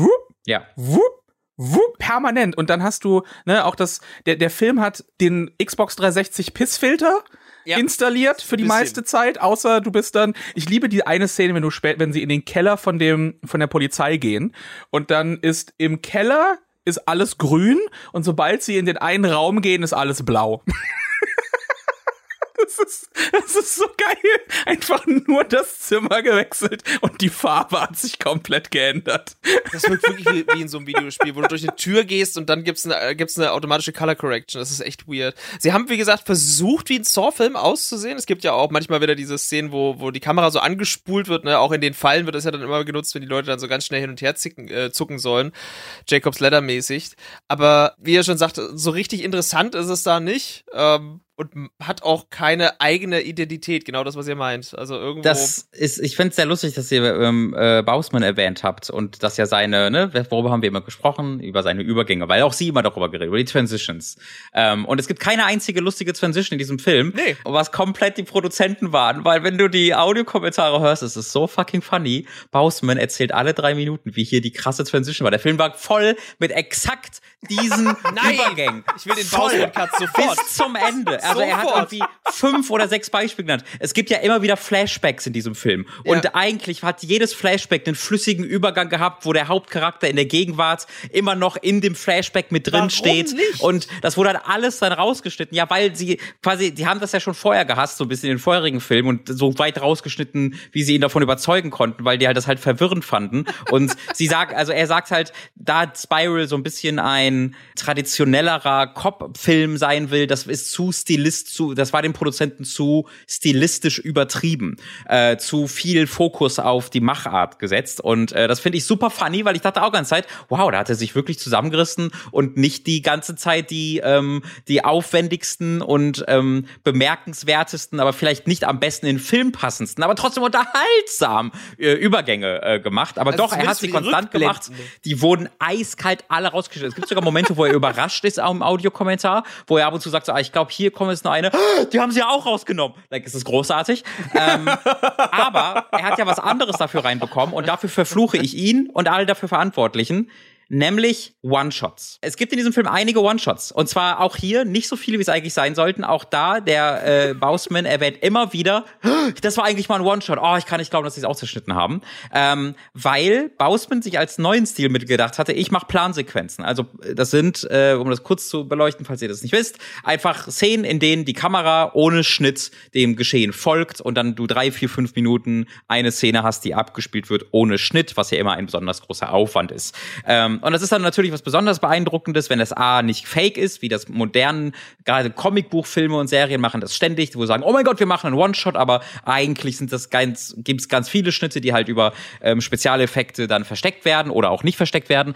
permanent. Und dann hast du, auch der Film hat den Xbox 360 Pissfilter installiert für die meiste Zeit, außer du bist dann, ich liebe die eine Szene, wenn sie in den Keller von der Polizei gehen und dann ist im Keller ist alles grün und sobald sie in den einen Raum gehen, ist alles blau. Das ist so geil. Einfach nur das Zimmer gewechselt und die Farbe hat sich komplett geändert. Das wirkt wirklich wie in so einem Videospiel, wo du durch eine Tür gehst und dann gibt's eine automatische Color Correction. Das ist echt weird. Sie haben, wie gesagt, versucht, wie ein Saw-Film auszusehen. Es gibt ja auch manchmal wieder diese Szenen, wo die Kamera so angespult wird, ne? Auch in den Fallen wird das ja dann immer genutzt, wenn die Leute dann so ganz schnell hin und her zucken sollen. Jacob's Ladder mäßig. Aber wie ihr schon sagt, so richtig interessant ist es da nicht. Und hat auch keine eigene Identität, genau das, was ihr meint. Also irgendwo. Ich finde es sehr lustig, dass ihr Bausman erwähnt habt und dass ja seine, worüber haben wir immer gesprochen? Über seine Übergänge, weil auch sie immer darüber geredet, über die Transitions. Und es gibt keine einzige lustige Transition in diesem Film, was komplett die Produzenten waren, weil wenn du die Audiokommentare hörst, ist es so fucking funny. Bausman erzählt alle 3 Minuten, wie hier die krasse Transition war. Der Film war voll mit exakt diesen Übergängen. Ich will den Bousman-Cut sofort. Bis zum Ende. Also er hat irgendwie 5 oder 6 Beispiele genannt. Es gibt ja immer wieder Flashbacks in diesem Film. Und eigentlich hat jedes Flashback einen flüssigen Übergang gehabt, wo der Hauptcharakter in der Gegenwart immer noch in dem Flashback mit drin steht. Nicht? Und das wurde alles dann rausgeschnitten. Ja, weil sie quasi, die haben das ja schon vorher gehasst, so ein bisschen in den vorherigen Filmen und so weit rausgeschnitten, wie sie ihn davon überzeugen konnten, weil die halt das halt verwirrend fanden. Und er sagt halt, da Spiral so ein bisschen ein traditionellerer Cop-Film sein will, das ist das war den Produzenten zu stilistisch übertrieben, zu viel Fokus auf die Machart gesetzt. Und das finde ich super funny, weil ich dachte auch ganze Zeit, wow, da hat er sich wirklich zusammengerissen und nicht die ganze Zeit die aufwendigsten und bemerkenswertesten, aber vielleicht nicht am besten in Film passendsten, aber trotzdem unterhaltsam Übergänge gemacht. Aber also doch, er hat sie konstant gemacht. Die wurden eiskalt alle rausgestellt. Es gibt sogar Momente, wo er überrascht ist am Audiokommentar, wo er ab und zu sagt, so, ich glaube, hier kommt jetzt noch eine, die haben sie ja auch rausgenommen. Like, es ist großartig. Aber er hat ja was anderes dafür reinbekommen und dafür verfluche ich ihn und alle dafür Verantwortlichen. Nämlich One-Shots. Es gibt in diesem Film einige One-Shots. Und zwar auch hier nicht so viele, wie es eigentlich sein sollten. Auch da, der Bousman erwähnt immer wieder, das war eigentlich mal ein One-Shot. Oh, ich kann nicht glauben, dass sie es auch zerschnitten haben. Weil Bousman sich als neuen Stilmittel gedacht hatte, ich mache Plansequenzen. Also das sind, um das kurz zu beleuchten, falls ihr das nicht wisst, einfach Szenen, in denen die Kamera ohne Schnitt dem Geschehen folgt und dann du 3, 4, 5 Minuten eine Szene hast, die abgespielt wird ohne Schnitt, was ja immer ein besonders großer Aufwand ist. Und das ist dann natürlich was besonders Beeindruckendes, wenn das A nicht fake ist, wie das modernen, gerade Comicbuchfilme und Serien machen das ständig, wo sie sagen, oh mein Gott, wir machen einen One-Shot, aber eigentlich gibt's ganz viele Schnitte, die halt über Spezialeffekte dann versteckt werden oder auch nicht versteckt werden.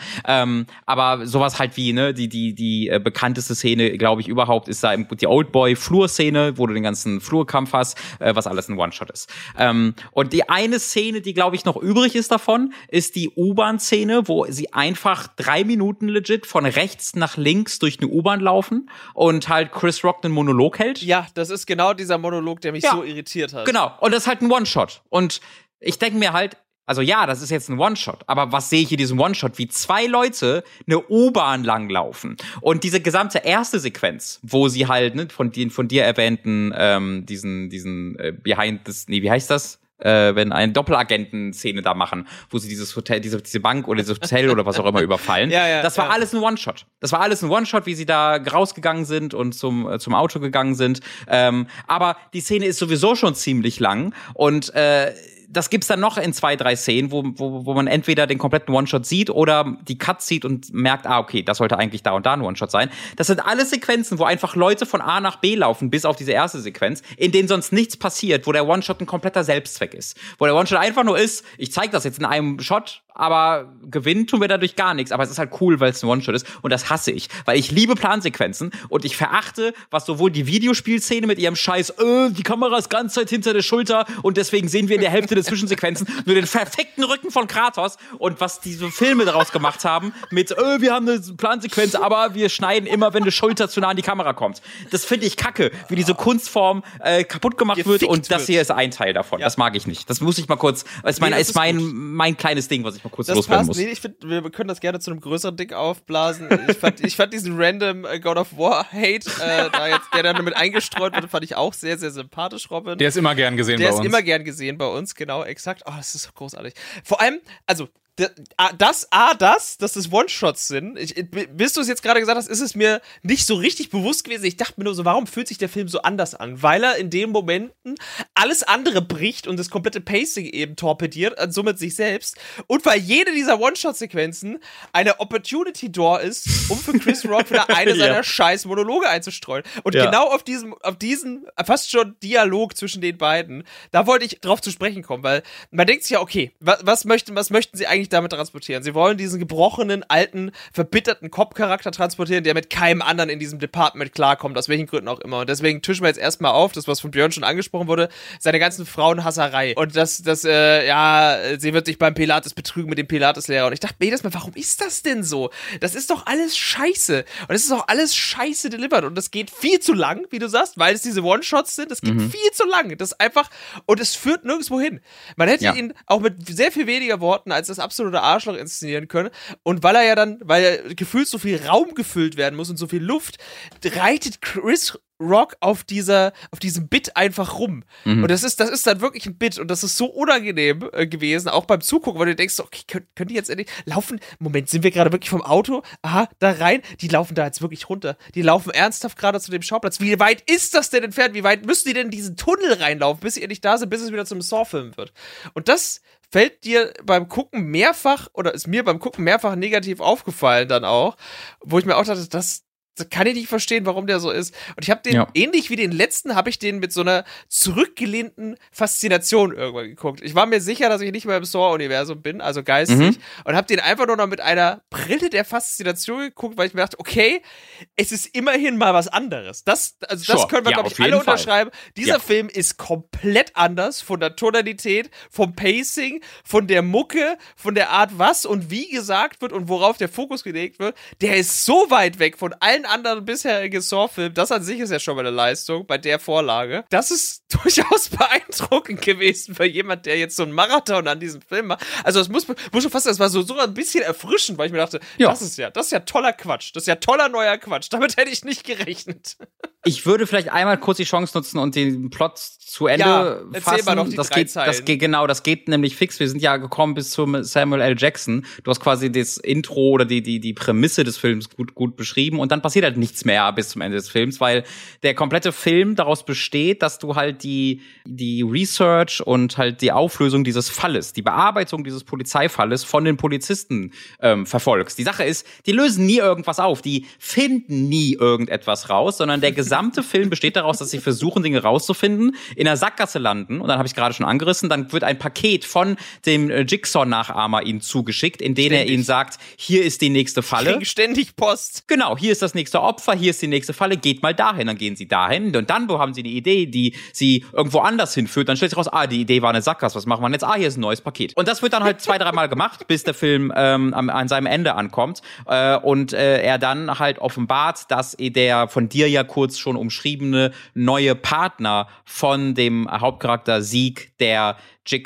Aber sowas halt wie, ne, die bekannteste Szene, glaube ich, überhaupt, ist da die Oldboy-Flur-Szene, wo du den ganzen Flurkampf hast, was alles ein One-Shot ist. Und die eine Szene, die, glaube ich, noch übrig ist davon, ist die U-Bahn-Szene, wo sie einfach 3 Minuten legit von rechts nach links durch eine U-Bahn laufen und halt Chris Rock einen Monolog hält. Ja, das ist genau dieser Monolog, der mich so irritiert hat. Genau, und das ist halt ein One-Shot. Und ich denke mir halt, also ja, das ist jetzt ein One-Shot, aber was sehe ich in diesem One-Shot? Wie 2 Leute eine U-Bahn langlaufen. Und diese gesamte erste Sequenz, wo sie halt, ne, von dir erwähnten, diesen Behind this, wie heißt das? Wenn eine Doppelagenten-Szene da machen, wo sie dieses Hotel, diese Bank oder dieses Hotel oder was auch immer überfallen. Das war alles ein One-Shot. Das war alles ein One-Shot, wie sie da rausgegangen sind und zum Auto gegangen sind. Aber die Szene ist sowieso schon ziemlich lang und das gibt's dann noch in 2, 3 Szenen, wo man entweder den kompletten One-Shot sieht oder die Cuts sieht und merkt, okay, das sollte eigentlich da und da ein One-Shot sein. Das sind alles Sequenzen, wo einfach Leute von A nach B laufen, bis auf diese erste Sequenz, in denen sonst nichts passiert, wo der One-Shot ein kompletter Selbstzweck ist. Wo der One-Shot einfach nur ist, ich zeige das jetzt in einem Shot, aber gewinnen tun wir dadurch gar nichts. Aber es ist halt cool, weil es ein One-Shot ist. Und das hasse ich. Weil ich liebe Plansequenzen und ich verachte, was sowohl die Videospielszene mit ihrem Scheiß, die Kamera ist ganz Zeit hinter der Schulter und deswegen sehen wir in der Hälfte der Zwischensequenzen nur den verfickten Rücken von Kratos und was diese Filme daraus gemacht haben mit, wir haben eine Plansequenz, aber wir schneiden immer, wenn eine Schulter zu nah an die Kamera kommt. Das finde ich kacke, wie diese Kunstform kaputt gemacht wird und das hier ist ein Teil davon. Ja. Das mag ich nicht. Das muss ich mal kurz, ist mein kleines Ding, was ich mal kurz loswerden muss. Nee, ich finde, wir können das gerne zu einem größeren Ding aufblasen. Ich fand diesen random God of War Hate, der dann mit eingestreut wurde, fand ich auch sehr, sehr sympathisch, Robin. Der ist immer gern gesehen bei uns. Der ist immer gern gesehen bei uns, genau, exakt. Oh, das ist so großartig. Vor allem, also, dass es One-Shots sind. Bis du es jetzt gerade gesagt hast, ist es mir nicht so richtig bewusst gewesen. Ich dachte mir nur so, warum fühlt sich der Film so anders an? Weil er in den Momenten alles andere bricht und das komplette Pacing eben torpediert, und somit sich selbst. Und weil jede dieser One-Shot-Sequenzen eine Opportunity-Door ist, um für Chris Rock wieder eine seiner scheiß Monologe einzustreuen. Und genau auf diesen fast schon Dialog zwischen den beiden, da wollte ich drauf zu sprechen kommen, weil man denkt sich ja, okay, was möchten sie eigentlich damit transportieren? Sie wollen diesen gebrochenen, alten, verbitterten Cop-Charakter transportieren, der mit keinem anderen in diesem Department klarkommt, aus welchen Gründen auch immer. Und deswegen tischen wir jetzt erstmal auf, das, was von Björn schon angesprochen wurde, seine ganzen Frauenhasserei. Und sie wird sich beim Pilates betrügen mit dem Pilates-Lehrer. Und ich dachte mir jedes Mal, warum ist das denn so? Das ist doch alles scheiße. Und es ist auch alles scheiße delivered. Und das geht viel zu lang, wie du sagst, weil es diese One-Shots sind. Das geht viel zu lang. Das ist einfach, und es führt nirgendwo hin. Man hätte ihn auch mit sehr viel weniger Worten als das absolut absolute Arschloch inszenieren können. Und weil er gefühlt so viel Raum gefüllt werden muss und so viel Luft, reitet Chris Rock auf diesem Bit einfach rum. Und das ist dann wirklich ein Bit und das ist so unangenehm gewesen, auch beim Zugucken, weil du denkst, okay, können die jetzt endlich laufen? Moment, sind wir gerade wirklich vom Auto? Aha, da rein? Die laufen da jetzt wirklich runter. Die laufen ernsthaft gerade zu dem Schauplatz. Wie weit ist das denn entfernt? Wie weit müssen die denn in diesen Tunnel reinlaufen, bis sie endlich da sind, bis es wieder zum Saw-Film wird? Und das fällt dir beim Gucken mehrfach, oder ist mir beim Gucken mehrfach negativ aufgefallen dann auch, wo ich mir auch dachte, das kann ich nicht verstehen, warum der so ist. Und ich habe den, ähnlich wie den letzten, habe ich den mit so einer zurückgelehnten Faszination irgendwann geguckt. Ich war mir sicher, dass ich nicht mehr im Saw-Universum bin, also geistig, und habe den einfach nur noch mit einer Brille der Faszination geguckt, weil ich mir dachte, okay, es ist immerhin mal was anderes. Das können wir, glaube ich, alle unterschreiben. Dieser Film ist komplett anders von der Tonalität, vom Pacing, von der Mucke, von der Art, was und wie gesagt wird und worauf der Fokus gelegt wird. Der ist so weit weg von allen anderen bisherigen Saw-Filmen. Das an sich ist ja schon mal eine Leistung bei der Vorlage. Das ist durchaus beeindruckend gewesen für jemand, der jetzt so einen Marathon an diesem Film macht. Also das muss schon fast, das war so ein bisschen erfrischend, weil ich mir dachte, das ist ja toller Quatsch. Das ist ja toller neuer Quatsch. Damit hätte ich nicht gerechnet. Ich würde vielleicht einmal kurz die Chance nutzen und den Plot zu Ende fassen. Mal noch die das geht nämlich fix. Wir sind ja gekommen bis zum Samuel L. Jackson. Du hast quasi das Intro oder die Prämisse des Films gut beschrieben und dann passiert halt nichts mehr bis zum Ende des Films, weil der komplette Film daraus besteht, dass du halt die Research und halt die Auflösung dieses Falles, die Bearbeitung dieses Polizeifalles von den Polizisten verfolgst. Die Sache ist, die lösen nie irgendwas auf, die finden nie irgendetwas raus, sondern der gesamte Film besteht daraus, dass sie versuchen, Dinge rauszufinden, in einer Sackgasse landen, und dann habe ich gerade schon angerissen, dann wird ein Paket von dem Jigsaw-Nachahmer ihnen zugeschickt, in dem er ihnen sagt, hier ist die nächste Falle. Kriegen ständig Post. Genau, hier ist das nächste Opfer, hier ist die nächste Falle, geht mal dahin. Dann gehen sie dahin und dann haben sie eine Idee, die sie irgendwo anders hinführt. Dann stellt sich raus, die Idee war eine Sackgasse, was machen wir jetzt? Hier ist ein neues Paket. Und das wird dann halt 2-3 Mal gemacht, bis der Film an seinem Ende ankommt. Und er dann halt offenbart, dass der von dir ja kurz schon umschriebene neue Partner von dem Hauptcharakter Zeke, der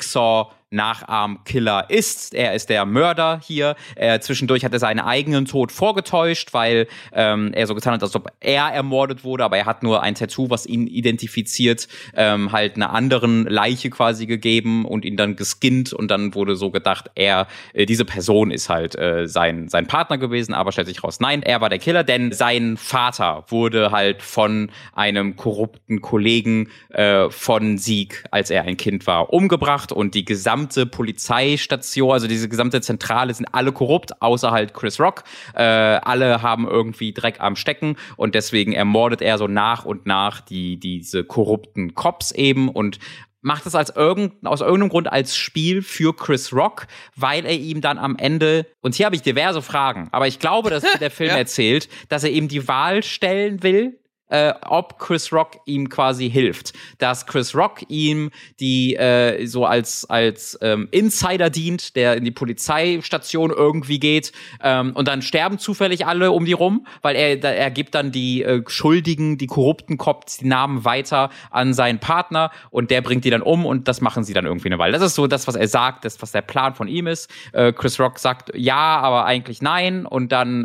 Jigsaw-Nachahmkiller ist. Er ist der Mörder hier. Zwischendurch hat er seinen eigenen Tod vorgetäuscht, weil er so getan hat, als ob er ermordet wurde, aber er hat nur ein Tattoo, was ihn identifiziert, halt einer anderen Leiche quasi gegeben und ihn dann geskinnt, und dann wurde so gedacht, diese Person ist halt sein Partner gewesen, aber stellt sich raus, nein, er war der Killer, denn sein Vater wurde halt von einem korrupten Kollegen von Zeke, als er ein Kind war, umgebracht, und die gesamte Polizeistation, also diese gesamte Zentrale, sind alle korrupt, außer halt Chris Rock. Alle haben irgendwie Dreck am Stecken, und deswegen ermordet er so nach und nach diese korrupten Cops eben und macht es aus irgendeinem Grund als Spiel für Chris Rock, weil er ihm dann am Ende, und hier habe ich diverse Fragen, aber ich glaube, dass der Film erzählt, dass er ihm die Wahl stellen will, ob Chris Rock ihm quasi hilft. Dass Chris Rock ihm die so als Insider dient, der in die Polizeistation irgendwie geht, und dann sterben zufällig alle um die rum, weil er gibt dann die Schuldigen, die korrupten Cops, die Namen weiter an seinen Partner, und der bringt die dann um, und das machen sie dann irgendwie eine Weile. Das ist so das, was er sagt, das, was der Plan von ihm ist. Chris Rock sagt ja, aber eigentlich nein, und dann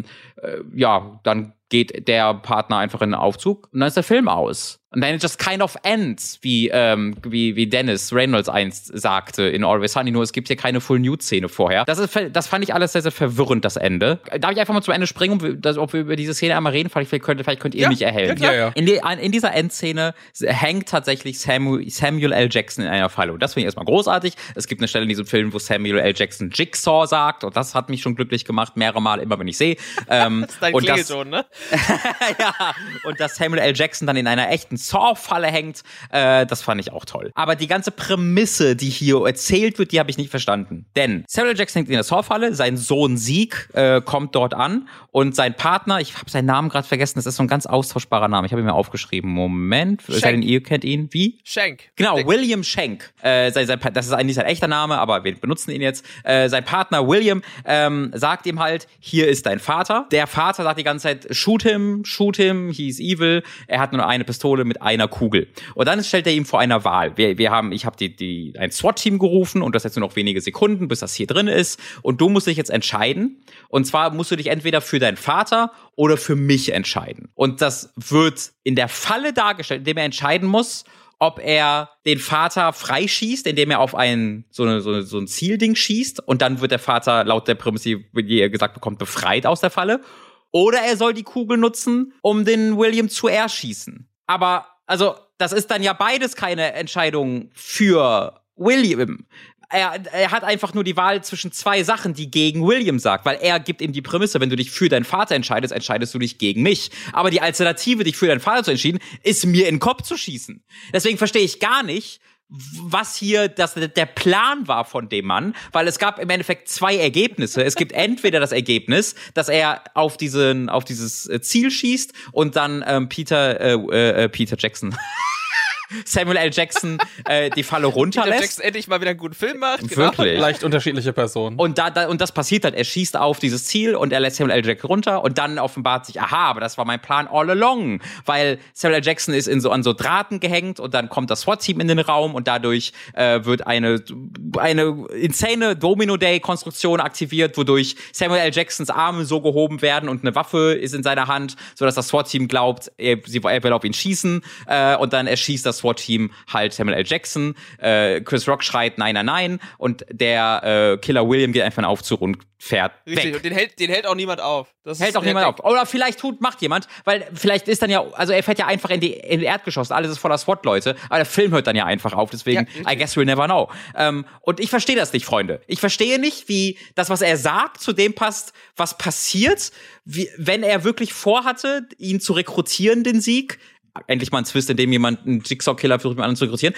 dann geht der Partner einfach in den Aufzug und dann ist der Film aus. Und then it just kind of ends, wie Dennis Reynolds einst sagte in Always Sunny, nur es gibt hier keine Full-Nude-Szene vorher. Das fand ich alles sehr, sehr verwirrend, das Ende. Darf ich einfach mal zum Ende springen, ob wir über diese Szene einmal reden? Vielleicht könnt ihr mich erhellen. Ja. In dieser Endszene hängt tatsächlich Samuel L. Jackson in einer Falle. Und das finde ich erstmal großartig. Es gibt eine Stelle in diesem Film, wo Samuel L. Jackson Jigsaw sagt, und das hat mich schon glücklich gemacht, mehrere Mal, immer wenn ich sehe. Das ist dein Klingelton, ne? Ja, und dass Samuel L. Jackson dann in einer echten Saw-Falle hängt, das fand ich auch toll. Aber die ganze Prämisse, die hier erzählt wird, die habe ich nicht verstanden. Denn Samuel L. Jackson hängt in der Saw-Falle, sein Sohn Zeke kommt dort an, und sein Partner, ich habe seinen Namen gerade vergessen, das ist so ein ganz austauschbarer Name, ich habe ihn mir aufgeschrieben. Moment, ihr kennt ihn, wie? Schenk. Genau, William Schenk. Das ist eigentlich sein echter Name, aber wir benutzen ihn jetzt. Sein Partner William sagt ihm halt, hier ist dein Vater. Der Vater sagt die ganze Zeit, shoot him, he's evil. Er hat nur eine Pistole mit einer Kugel. Und dann stellt er ihm vor einer Wahl. Ich habe ein SWAT-Team gerufen und das jetzt nur noch wenige Sekunden, bis das hier drin ist. Und du musst dich jetzt entscheiden. Und zwar musst du dich entweder für deinen Vater oder für mich entscheiden. Und das wird in der Falle dargestellt, indem er entscheiden muss, ob er den Vater freischießt, indem er auf so ein Zielding schießt. Und dann wird der Vater laut der Prämisse, die er gesagt bekommt, befreit aus der Falle. Oder er soll die Kugel nutzen, um den William zu erschießen. Aber, also, das ist dann ja beides keine Entscheidung für William. Er hat einfach nur die Wahl zwischen zwei Sachen, die gegen William sagt, weil er gibt ihm die Prämisse, wenn du dich für deinen Vater entscheidest, entscheidest du dich gegen mich. Aber die Alternative, dich für deinen Vater zu entscheiden, ist mir in den Kopf zu schießen. Deswegen verstehe ich gar nicht, was hier der Plan war von dem Mann, weil es gab im Endeffekt zwei Ergebnisse. Es gibt entweder das Ergebnis, dass er auf dieses Ziel schießt und dann Peter Jackson Samuel L. Jackson die Falle runterlässt. Peter Jackson endlich mal wieder einen guten Film macht. Genau. Wirklich. Leicht unterschiedliche Personen. Und das passiert halt. Er schießt auf dieses Ziel und er lässt Samuel L. Jackson runter und dann offenbart sich, aha, aber das war mein Plan all along. Weil Samuel L. Jackson ist an so Drahten gehängt und dann kommt das SWAT-Team in den Raum und dadurch wird eine insane Domino-Day-Konstruktion aktiviert, wodurch Samuel L. Jacksons Arme so gehoben werden und eine Waffe ist in seiner Hand, sodass das SWAT-Team glaubt, er will auf ihn schießen und dann erschießt das SWAT-Team halt Samuel L. Jackson. Chris Rock schreit nein, nein, nein und der Killer William geht einfach in den Aufzug und fährt Richtig, weg. und den hält auch niemand auf. Hält auch niemand auf. Oder vielleicht macht jemand, weil vielleicht ist dann ja, also er fährt ja einfach in Erdgeschoss, alles ist voller SWAT-Leute, aber der Film hört dann ja einfach auf, deswegen, I guess we'll never know. Und ich verstehe das nicht, Freunde. Ich verstehe nicht, wie das, was er sagt, zu dem passt, was passiert, wenn er wirklich vorhatte, ihn zu rekrutieren, den Sieg. Endlich mal ein Twist, in dem jemand einen Jigsaw-Killer versucht, mit anderen zu rekrutieren.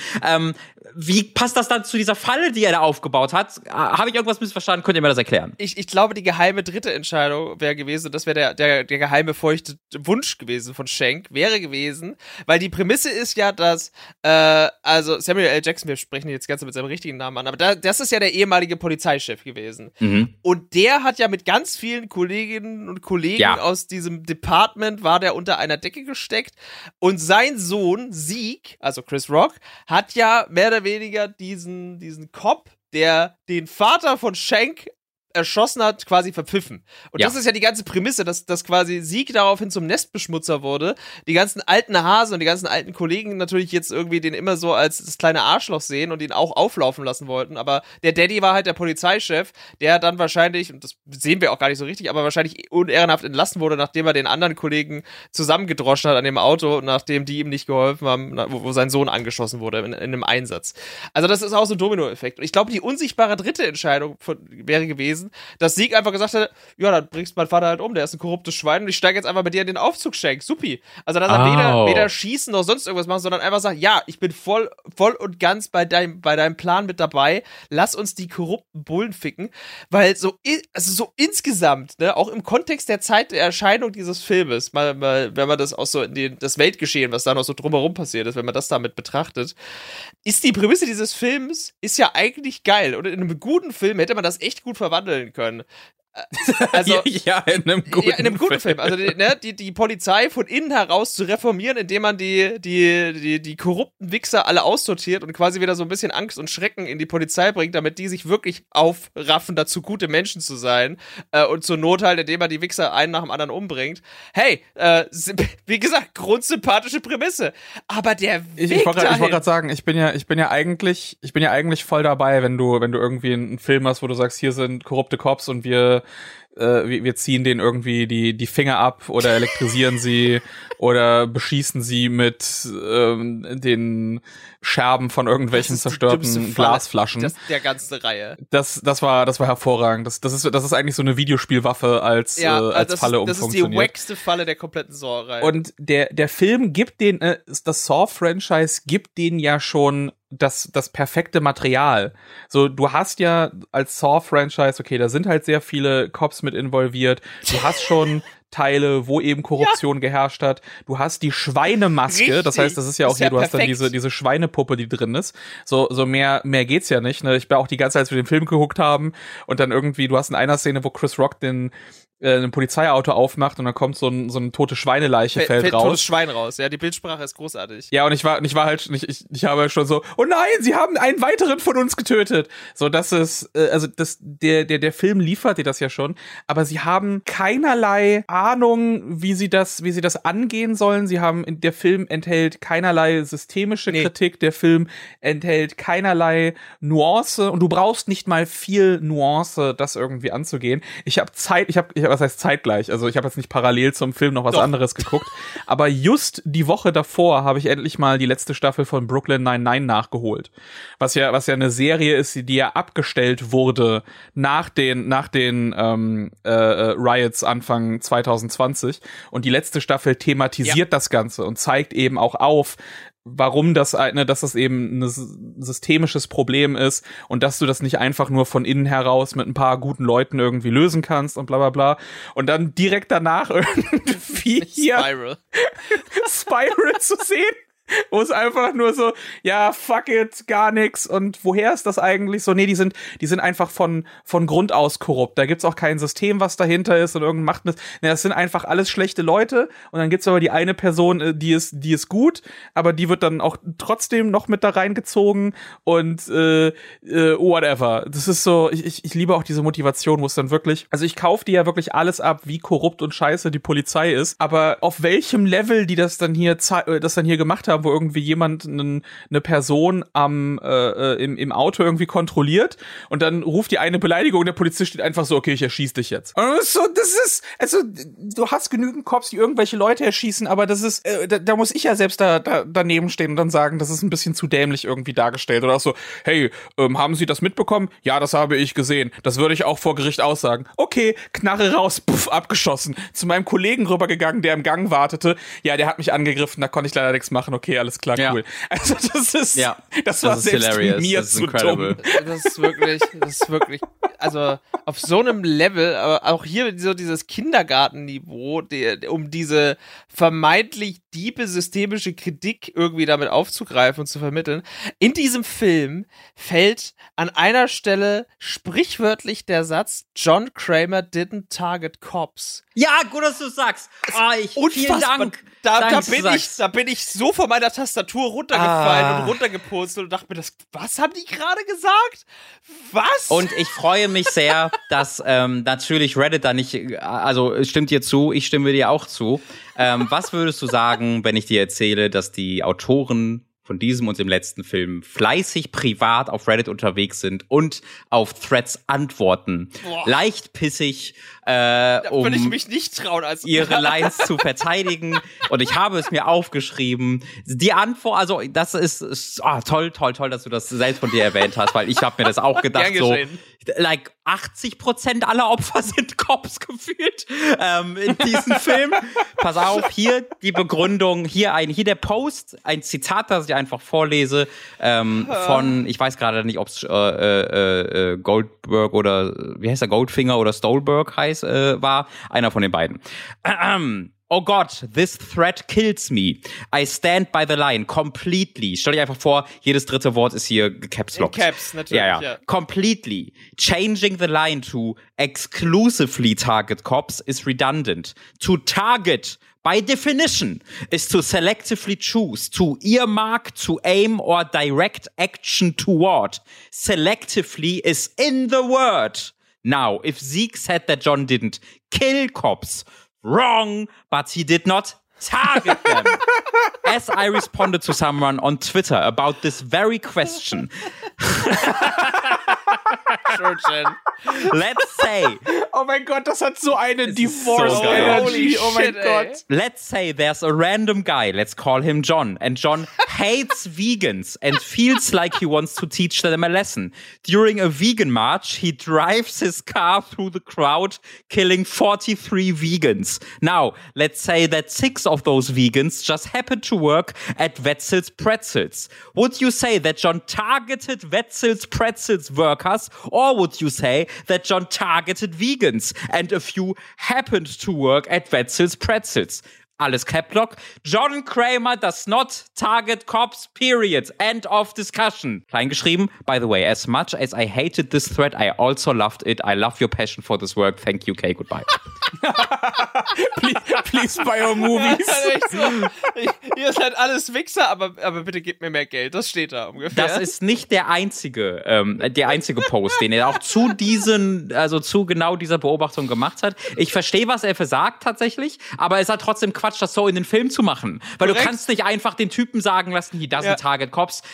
Wie passt das dann zu dieser Falle, die er da aufgebaut hat? Habe ich irgendwas missverstanden? Könnt ihr mir das erklären? Ich glaube, die geheime dritte Entscheidung wäre gewesen, das wäre der geheime feuchte Wunsch gewesen von Schenk, wäre gewesen, weil die Prämisse ist ja, dass also Samuel L. Jackson, wir sprechen jetzt ganz mit seinem richtigen Namen an, aber das ist ja der ehemalige Polizeichef gewesen. Mhm. Und der hat ja mit ganz vielen Kolleginnen und Kollegen aus diesem Department, war der unter einer Decke gesteckt und sein Sohn, Zeke, also Chris Rock, hat ja mehr oder weniger diesen Cop, der den Vater von Schenk erschossen hat, quasi verpfiffen. Und das ist ja die ganze Prämisse, dass quasi Sieg daraufhin zum Nestbeschmutzer wurde. Die ganzen alten Hasen und die ganzen alten Kollegen natürlich jetzt irgendwie den immer so als das kleine Arschloch sehen und ihn auch auflaufen lassen wollten. Aber der Daddy war halt der Polizeichef, der dann wahrscheinlich, und das sehen wir auch gar nicht so richtig, aber wahrscheinlich unehrenhaft entlassen wurde, nachdem er den anderen Kollegen zusammengedroschen hat an dem Auto, nachdem die ihm nicht geholfen haben, wo sein Sohn angeschossen wurde in einem Einsatz. Also das ist auch so ein Dominoeffekt. Und ich glaube, die unsichtbare dritte Entscheidung wäre gewesen, dass Sieg einfach gesagt hat, ja, dann bringst du meinen Vater halt um, der ist ein korruptes Schwein und ich steige jetzt einfach bei dir in den Aufzug, Schenk, supi. Also dass er weder schießen noch sonst irgendwas machen, sondern einfach sagt, ja, ich bin voll und ganz bei deinem Plan mit dabei, lass uns die korrupten Bullen ficken, weil so insgesamt, ne, auch im Kontext der Zeit der Erscheinung dieses Filmes, mal wenn man das auch so in das Weltgeschehen, was da noch so drumherum passiert ist, wenn man das damit betrachtet, ist die Prämisse dieses Films, ist ja eigentlich geil und in einem guten Film hätte man das echt gut verwandeln können. Also, in einem guten Film. Also die Polizei von innen heraus zu reformieren, indem man die korrupten Wichser alle aussortiert und quasi wieder so ein bisschen Angst und Schrecken in die Polizei bringt, damit die sich wirklich aufraffen, dazu gute Menschen zu sein und zur Not halt, indem man die Wichser einen nach dem anderen umbringt. Hey, wie gesagt, grundsympathische Prämisse. Aber der Weg Ich wollte gerade sagen, ich bin ja eigentlich voll dabei, wenn du irgendwie einen Film hast, wo du sagst, hier sind korrupte Cops und wir ziehen denen irgendwie die Finger ab oder elektrisieren sie oder beschießen sie mit den Scherben von irgendwelchen zerstörten Glasflaschen. Der ganzen Reihe. Das war hervorragend. Das ist eigentlich so eine Videospielwaffe als Falle umfunktioniert. Das ist die wackste Falle der kompletten Saw-Reihe. Und der Film gibt das Saw-Franchise gibt denen ja schon das perfekte Material. So, du hast ja als Saw-Franchise, okay, da sind halt sehr viele Cops mit involviert. Du hast schon Teile, wo eben Korruption geherrscht hat. Du hast die Schweinemaske, richtig. Das heißt, das ist ja auch hier, du hast dann diese Schweinepuppe, die drin ist. So mehr geht's ja nicht, ne? Ich bin auch die ganze Zeit, als wir den Film geguckt haben und dann irgendwie, du hast in einer Szene, wo Chris Rock den ein Polizeiauto aufmacht und dann kommt so ein tote Schweineleiche fällt raus. Totes Schwein raus. Ja, die Bildsprache ist großartig. Ja, und ich habe schon so, oh nein, sie haben einen weiteren von uns getötet. So, das ist, der Film liefert dir das ja schon, aber sie haben keinerlei Ahnung, wie sie das angehen sollen. Der Film enthält keinerlei systemische Kritik, der Film enthält keinerlei Nuance und du brauchst nicht mal viel Nuance, das irgendwie anzugehen. Was heißt zeitgleich? Also ich habe jetzt nicht parallel zum Film noch was anderes geguckt, aber just die Woche davor habe ich endlich mal die letzte Staffel von Brooklyn Nine-Nine nachgeholt. Was ja eine Serie ist, die ja abgestellt wurde nach den Riots Anfang 2020 und die letzte Staffel thematisiert das Ganze und zeigt eben auch auf, warum dass das eben ein systemisches Problem ist und dass du das nicht einfach nur von innen heraus mit ein paar guten Leuten irgendwie lösen kannst und bla bla bla. Und dann direkt danach irgendwie hier Spiral zu sehen. Wo es einfach nur so, ja, fuck it, gar nix. Und woher ist das eigentlich so? Nee, die sind einfach von Grund aus korrupt. Da gibt's auch kein System, was dahinter ist und irgendein Macht. Nee, das sind einfach alles schlechte Leute. Und dann gibt's aber die eine Person, die ist gut, aber die wird dann auch trotzdem noch mit da reingezogen und whatever. Das ist so, ich liebe auch diese Motivation, wo es dann wirklich, also ich kaufe dir ja wirklich alles ab, wie korrupt und scheiße die Polizei ist, aber auf welchem Level die das dann hier gemacht haben, wo irgendwie jemand eine Person im Auto irgendwie kontrolliert und dann ruft die eine Beleidigung und der Polizist steht einfach so, okay, ich erschieß dich jetzt. Und du hast genügend Cops, die irgendwelche Leute erschießen, aber das ist, da muss ich ja selbst daneben stehen und dann sagen, das ist ein bisschen zu dämlich irgendwie dargestellt oder auch so, hey, haben Sie das mitbekommen? Ja, das habe ich gesehen. Das würde ich auch vor Gericht aussagen. Okay, Knarre raus, puff, abgeschossen. Zu meinem Kollegen rübergegangen, der im Gang wartete. Ja, der hat mich angegriffen, da konnte ich leider nichts machen. Okay, alles klar, cool. Also das war selbst hilarious. mir zu dumm. Das ist wirklich, also auf so einem Level, aber auch hier so dieses Kindergartenniveau, um diese vermeintlich diepe systemische Kritik irgendwie damit aufzugreifen und zu vermitteln. In diesem Film fällt an einer Stelle sprichwörtlich der Satz, John Kramer didn't target cops. Ja, gut, dass du sagst. Vielen Dank. Da bin ich so von meiner Tastatur runtergefallen und runtergepurzelt und dachte mir, was haben die gerade gesagt? Was? Und ich freue mich sehr, dass natürlich Reddit da nicht, also es stimmt dir zu, ich stimme dir auch zu. Was würdest du sagen, wenn ich dir erzähle, dass die Autoren von diesem und dem letzten Film fleißig privat auf Reddit unterwegs sind und auf Threads antworten? Boah. Leicht pissig, würde ich mich nicht trauen, als ihre Lines zu verteidigen. Und ich habe es mir aufgeschrieben. Die Antwort, also das ist toll, dass du das selbst von dir erwähnt hast, weil ich habe mir das auch gedacht, so like 80% aller Opfer sind Cops gefühlt in diesem Film. Pass auf, hier die Begründung, hier der Post, ein Zitat, das ich einfach vorlese von, ich weiß gerade nicht, ob es Goldberg oder wie heißt er, Goldfinger oder Stolberg war, einer von den beiden. Oh God, this threat kills me. I stand by the line completely. Stell dich einfach vor, jedes dritte Wort ist hier gecapslockt. In Caps, natürlich, ja. Completely. Changing the line to exclusively target cops is redundant. To target, by definition, is to selectively choose, to earmark, to aim or direct action toward. Selectively is in the word. Now, if Zeke said that John didn't kill cops, wrong, but he did not target them. As I responded to someone on Twitter about this very question. Let's say. Oh mein Gott, das hat so eine Divorce Energy. Oh mein Gott. Let's say there's a random guy, let's call him John, and John hates vegans and feels like he wants to teach them a lesson. During a vegan march, he drives his car through the crowd, killing 43 vegans. Now, let's say that 6 of those vegans just happened to work at Wetzel's Pretzels. Would you say that John targeted Wetzel's Pretzels workers, or would you say that John targeted vegans and a few happened to work at Wetzel's Pretzels? Alles Caplock. John Kramer does not target cops, period. End of discussion. Kleingeschrieben. By the way, as much as I hated this thread, I also loved it. I love your passion for this work. Thank you, Kay. Goodbye. Please Bio-Movies. Ihr seid alles Wichser, aber bitte gebt mir mehr Geld. Das steht da ungefähr. Das ist nicht der einzige Post, den er auch zu genau dieser Beobachtung gemacht hat. Ich verstehe, was er versagt tatsächlich, aber es ist halt trotzdem Quatsch, das so in den Film zu machen. Weil du kannst nicht einfach den Typen sagen lassen, he doesn't target cops.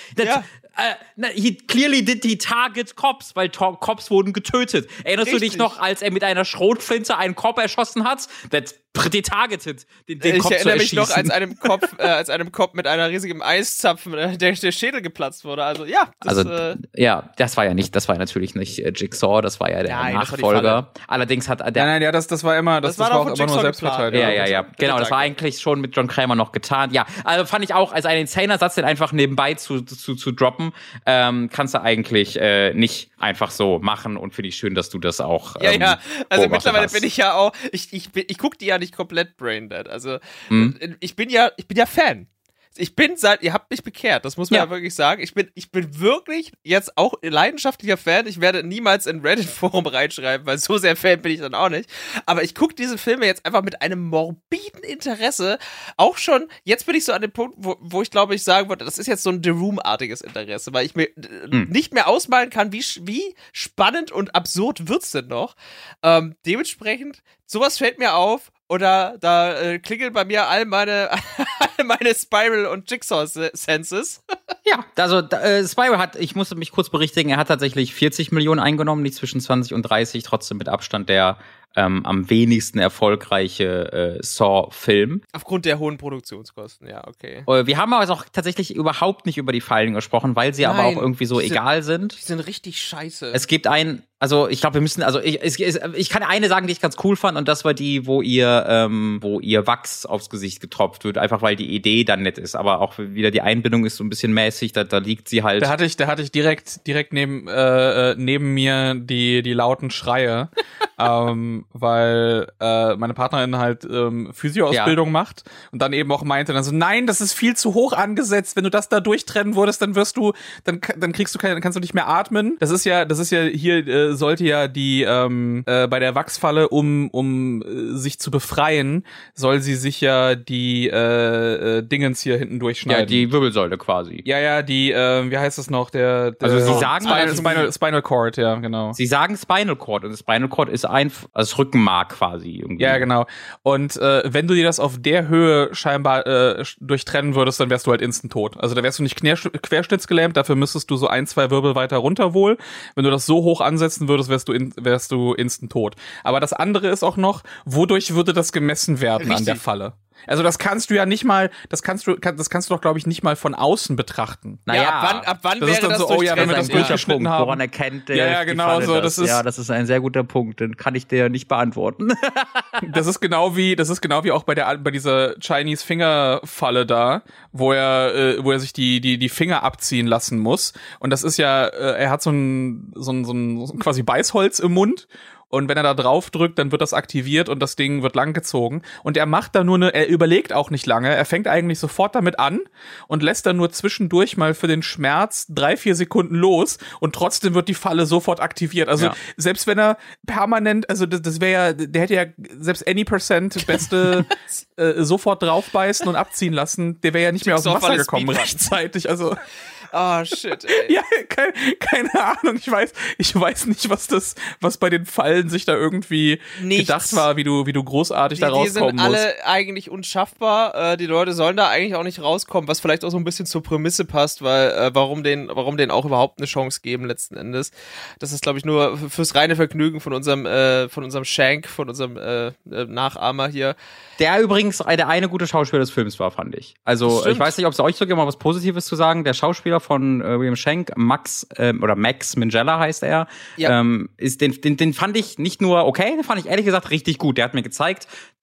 He clearly did he target cops, weil Cops wurden getötet. Erinnerst du dich noch, als er mit einer Schrotflinte einen Cop erschossen hat? That's pretty targeted, den ich Cop zu erinnere mich erschießen. noch, als einem Cop mit einer riesigen Eiszapfen der Schädel geplatzt wurde. Also ja, das war natürlich nicht Jigsaw, das war ja der Nachfolger. Allerdings hat der das war immer, das war auch immer nur Selbstverteidigung. Ja. Genau, das war eigentlich schon mit John Kramer noch getan. Ja, also fand ich auch als ein insaner Satz, den einfach nebenbei zu droppen, kannst du eigentlich nicht einfach so machen und finde ich schön, dass du das auch also mittlerweile bin ich ja auch, ich guck die ja nicht komplett braindead. Also ich bin ja Fan. Ihr habt mich bekehrt, das muss man ja wirklich sagen. Ich bin wirklich jetzt auch leidenschaftlicher Fan. Ich werde niemals in Reddit-Forum reinschreiben, weil so sehr Fan bin ich dann auch nicht. Aber ich gucke diese Filme jetzt einfach mit einem morbiden Interesse. Auch schon, jetzt bin ich so an dem Punkt, wo ich glaube, ich sagen würde, das ist jetzt so ein The Room-artiges Interesse, weil ich mir nicht mehr ausmalen kann, wie spannend und absurd wird's denn noch. Dementsprechend, sowas fällt mir auf. Oder da klingeln bei mir all meine Spiral- und Jigsaw-Senses. Ja, also Spiral ich musste mich kurz berichtigen, er hat tatsächlich 40 Millionen eingenommen, nicht zwischen 20 und 30, trotzdem mit Abstand der am wenigsten erfolgreiche Saw-Film. Aufgrund der hohen Produktionskosten, ja, okay. Wir haben aber auch tatsächlich überhaupt nicht über die Fallen gesprochen, weil sie aber auch irgendwie so egal sind. Die sind richtig scheiße. Es gibt ich glaube, wir müssen, ich kann eine sagen, die ich ganz cool fand, und das war die, wo ihr Wachs aufs Gesicht getropft wird, einfach weil die Idee dann nett ist, aber auch wieder die Einbindung ist so ein bisschen mäßig, da liegt sie halt. Da hatte ich direkt neben mir die lauten Schreie, weil meine Partnerin halt Physioausbildung macht und dann eben auch meinte dann so, nein, das ist viel zu hoch angesetzt, wenn du das da durchtrennen würdest, dann kannst du nicht mehr atmen. Das ist ja hier sollte ja die bei der Wachsfalle, um sich zu befreien, soll sie sich ja die Dingens hier hinten durchschneiden. Ja, die Wirbelsäule quasi. Ja, die wie heißt das noch, also sie sagen Spinal Cord, ja, genau. Sie sagen Spinal Cord, und das Spinal Cord ist das Rückenmark quasi irgendwie. Ja, genau. Und wenn du dir das auf der Höhe scheinbar durchtrennen würdest, dann wärst du halt instant tot. Also da wärst du nicht querschnittsgelähmt, dafür müsstest du so 1-2 Wirbel weiter runter wohl. Wenn du das so hoch ansetzen würdest, wärst du instant tot. Aber das andere ist auch noch, wodurch würde das gemessen werden? Richtig. An der Falle? Also das kannst du ja nicht mal, das kannst du doch, glaube ich, nicht mal von außen betrachten. Naja, ab wann das wäre das so, wenn wir das durchgeschnitten haben. Woran erkennt ja, genau so, das ist ein sehr guter Punkt, den kann ich dir nicht beantworten. Das ist genau wie auch bei dieser Chinese Finger Falle da, wo er sich die Finger abziehen lassen muss, und das ist ja er hat so ein quasi Beißholz im Mund. Und wenn er da drauf drückt, dann wird das aktiviert und das Ding wird langgezogen. Und er macht da er überlegt auch nicht lange. Er fängt eigentlich sofort damit an und lässt dann nur zwischendurch mal für den Schmerz 3-4 Sekunden los, und trotzdem wird die Falle sofort aktiviert. Also selbst wenn er permanent, also das wäre ja, der hätte ja selbst any% Beste sofort draufbeißen und abziehen lassen, der wäre ja nicht mehr aus dem Wasser gekommen rechtzeitig. Also oh, shit, ey. Ja, keine Ahnung. Ich weiß nicht, was bei den Fallen sich da irgendwie gedacht war, wie du großartig da rauskommen musst. Die sind alle eigentlich unschaffbar. Die Leute sollen da eigentlich auch nicht rauskommen, was vielleicht auch so ein bisschen zur Prämisse passt, weil warum denen auch überhaupt eine Chance geben letzten Endes. Das ist, glaube ich, nur fürs reine Vergnügen von unserem Shank, von unserem Nachahmer hier. Der übrigens der eine gute Schauspieler des Films war, fand ich. Also ich weiß nicht, ob es euch so gibt, mal was Positives zu sagen. Der Schauspieler von William Shank, Max Minghella heißt er, den fand ich nicht nur okay, den fand ich ehrlich gesagt richtig gut. Der hat mir gezeigt,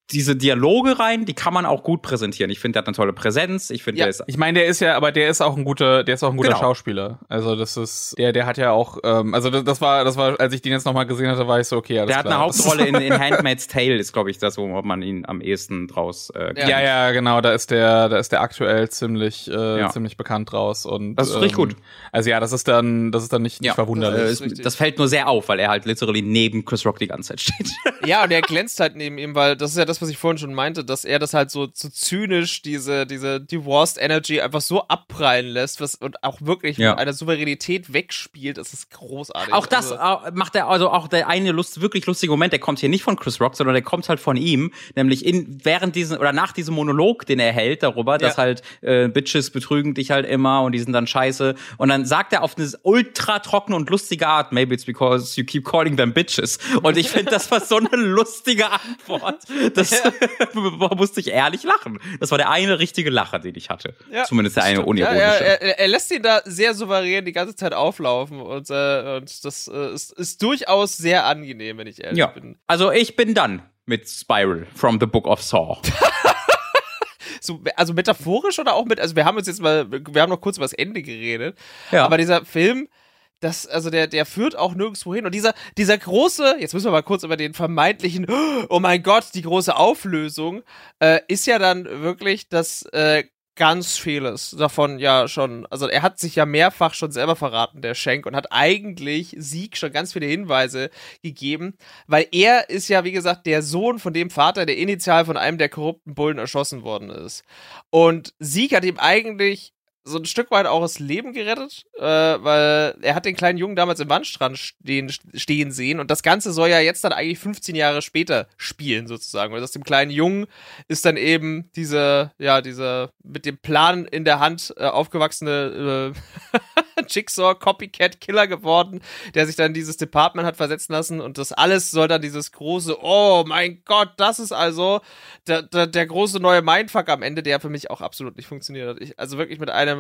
diese Dialoge rein, die kann man auch gut präsentieren. Ich finde, der hat eine tolle Präsenz. Ich finde, ich meine, der ist auch ein guter Genau. Schauspieler. Also das ist, der hat ja auch, also das war, als ich den jetzt nochmal gesehen hatte, war ich so, okay, alles der klar. hat eine Hauptrolle in Handmaid's Tale, ist, glaube ich, das, wo man ihn am ehesten draus kennt. Ja, genau, da ist der aktuell ziemlich bekannt draus. Und das ist richtig gut. Also ja, das ist dann nicht verwunderlich. Das fällt nur sehr auf, weil er halt literally neben Chris Rock die ganze Zeit steht. Ja, und er glänzt halt neben ihm, weil das ist ja das, was ich vorhin schon meinte, dass er das halt so zynisch, diese Divorced Energy einfach so abprallen lässt, und auch wirklich mit einer Souveränität wegspielt. Das ist großartig. Auch das macht er, also auch der eine wirklich lustige Moment, der kommt hier nicht von Chris Rock, sondern der kommt halt von ihm, nämlich nach diesem Monolog, den er hält darüber, dass halt Bitches betrügen dich halt immer und die sind dann scheiße. Und dann sagt er auf eine ultra trockene und lustige Art, maybe it's because you keep calling them bitches. Und ich finde, das war so eine lustige Antwort. Das musste ich ehrlich lachen. Das war der eine richtige Lacher, den ich hatte. Ja, zumindest der eine unironische. Er lässt ihn da sehr souverän die ganze Zeit auflaufen und das ist durchaus sehr angenehm, wenn ich ehrlich bin. Also ich bin dann mit Spiral from the Book of Saw. So, also metaphorisch oder auch also wir haben noch kurz über das Ende geredet, aber dieser Film, der führt auch nirgendwo hin. Und dieser große, jetzt müssen wir mal kurz über den vermeintlichen, oh mein Gott, die große Auflösung, ist ja dann wirklich das ganz vieles davon ja schon, also er hat sich ja mehrfach schon selber verraten, der Schenk, und hat eigentlich Zeke schon ganz viele Hinweise gegeben, weil er ist ja, wie gesagt, der Sohn von dem Vater, der initial von einem der korrupten Bullen erschossen worden ist. Und Zeke hat ihm eigentlich so ein Stück weit auch das Leben gerettet, weil er hat den kleinen Jungen damals im Wandstrand stehen sehen, und das Ganze soll ja jetzt dann eigentlich 15 Jahre später spielen, sozusagen. Weil aus dem kleinen Jungen ist dann eben dieser mit dem Plan in der Hand aufgewachsene Jigsaw-Copycat-Killer geworden, der sich dann in dieses Department hat versetzen lassen, und das alles soll dann dieses große, oh mein Gott, das ist also der große neue Mindfuck am Ende, der für mich auch absolut nicht funktioniert hat. Also wirklich mit einem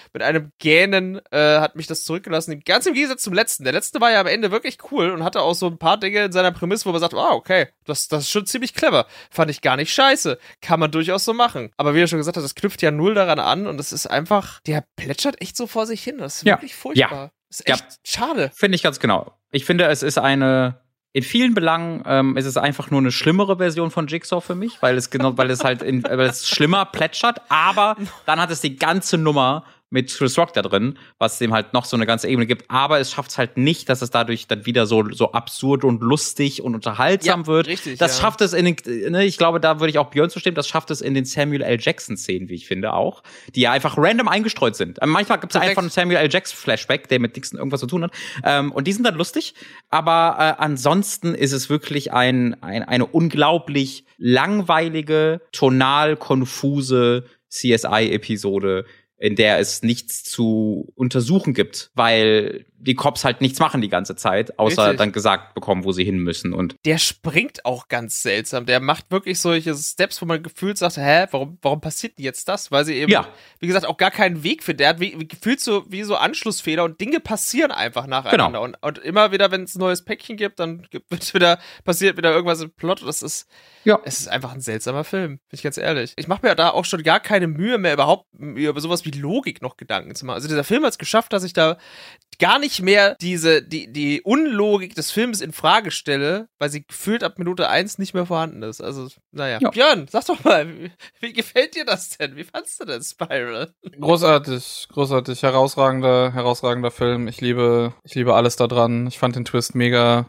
Gähnen hat mich das zurückgelassen, ganz im Gegensatz zum letzten. Der letzte war ja am Ende wirklich cool und hatte auch so ein paar Dinge in seiner Prämisse, wo man sagt, okay, das ist schon ziemlich clever. Fand ich gar nicht scheiße. Kann man durchaus so machen. Aber wie er schon gesagt hat, das knüpft ja null daran an, und das ist einfach, der plätschert echt so vor sich hin. Das ist wirklich furchtbar. Ja. Das ist echt schade. Finde ich ganz genau. Ich finde, es ist in vielen Belangen ist es einfach nur eine schlimmere Version von Jigsaw für mich, weil es schlimmer plätschert, aber dann hat es die ganze Nummer mit Chris Rock da drin, was dem halt noch so eine ganze Ebene gibt, aber es schafft es halt nicht, dass es dadurch dann wieder so absurd und lustig und unterhaltsam wird. Richtig, das schafft es ich glaube, da würde ich auch Björn zustimmen, das schafft es in den Samuel L. Jackson-Szenen, wie ich finde, auch, die ja einfach random eingestreut sind. Manchmal gibt es einfach einen Samuel L. Jackson-Flashback, der mit Dixon irgendwas zu tun hat, und die sind dann lustig, aber ansonsten ist es wirklich eine unglaublich langweilige, tonal konfuse CSI-Episode, in der es nichts zu untersuchen gibt, weil die Cops halt nichts machen die ganze Zeit, außer dann gesagt bekommen, wo sie hin müssen. Und der springt auch ganz seltsam. Der macht wirklich solche Steps, wo man gefühlt sagt, warum passiert denn jetzt das? Weil sie eben, wie gesagt, auch gar keinen Weg finden. Der hat gefühlt so wie so Anschlussfehler, und Dinge passieren einfach nacheinander. Genau. Und immer wieder, wenn es ein neues Päckchen gibt, dann passiert wieder irgendwas im Plot. Es ist einfach ein seltsamer Film, bin ich ganz ehrlich. Ich mache mir da auch schon gar keine Mühe mehr, überhaupt über sowas wie Logik noch Gedanken zu machen. Also dieser Film hat es geschafft, dass ich da gar nicht mehr die Unlogik des Films in Frage stelle, weil sie gefühlt ab Minute 1 nicht mehr vorhanden ist. Also, naja. Ja. Björn, sag doch mal, wie gefällt dir das denn? Wie fandst du denn Spiral? Großartig, herausragender Film. Ich liebe alles da dran. Ich fand den Twist mega.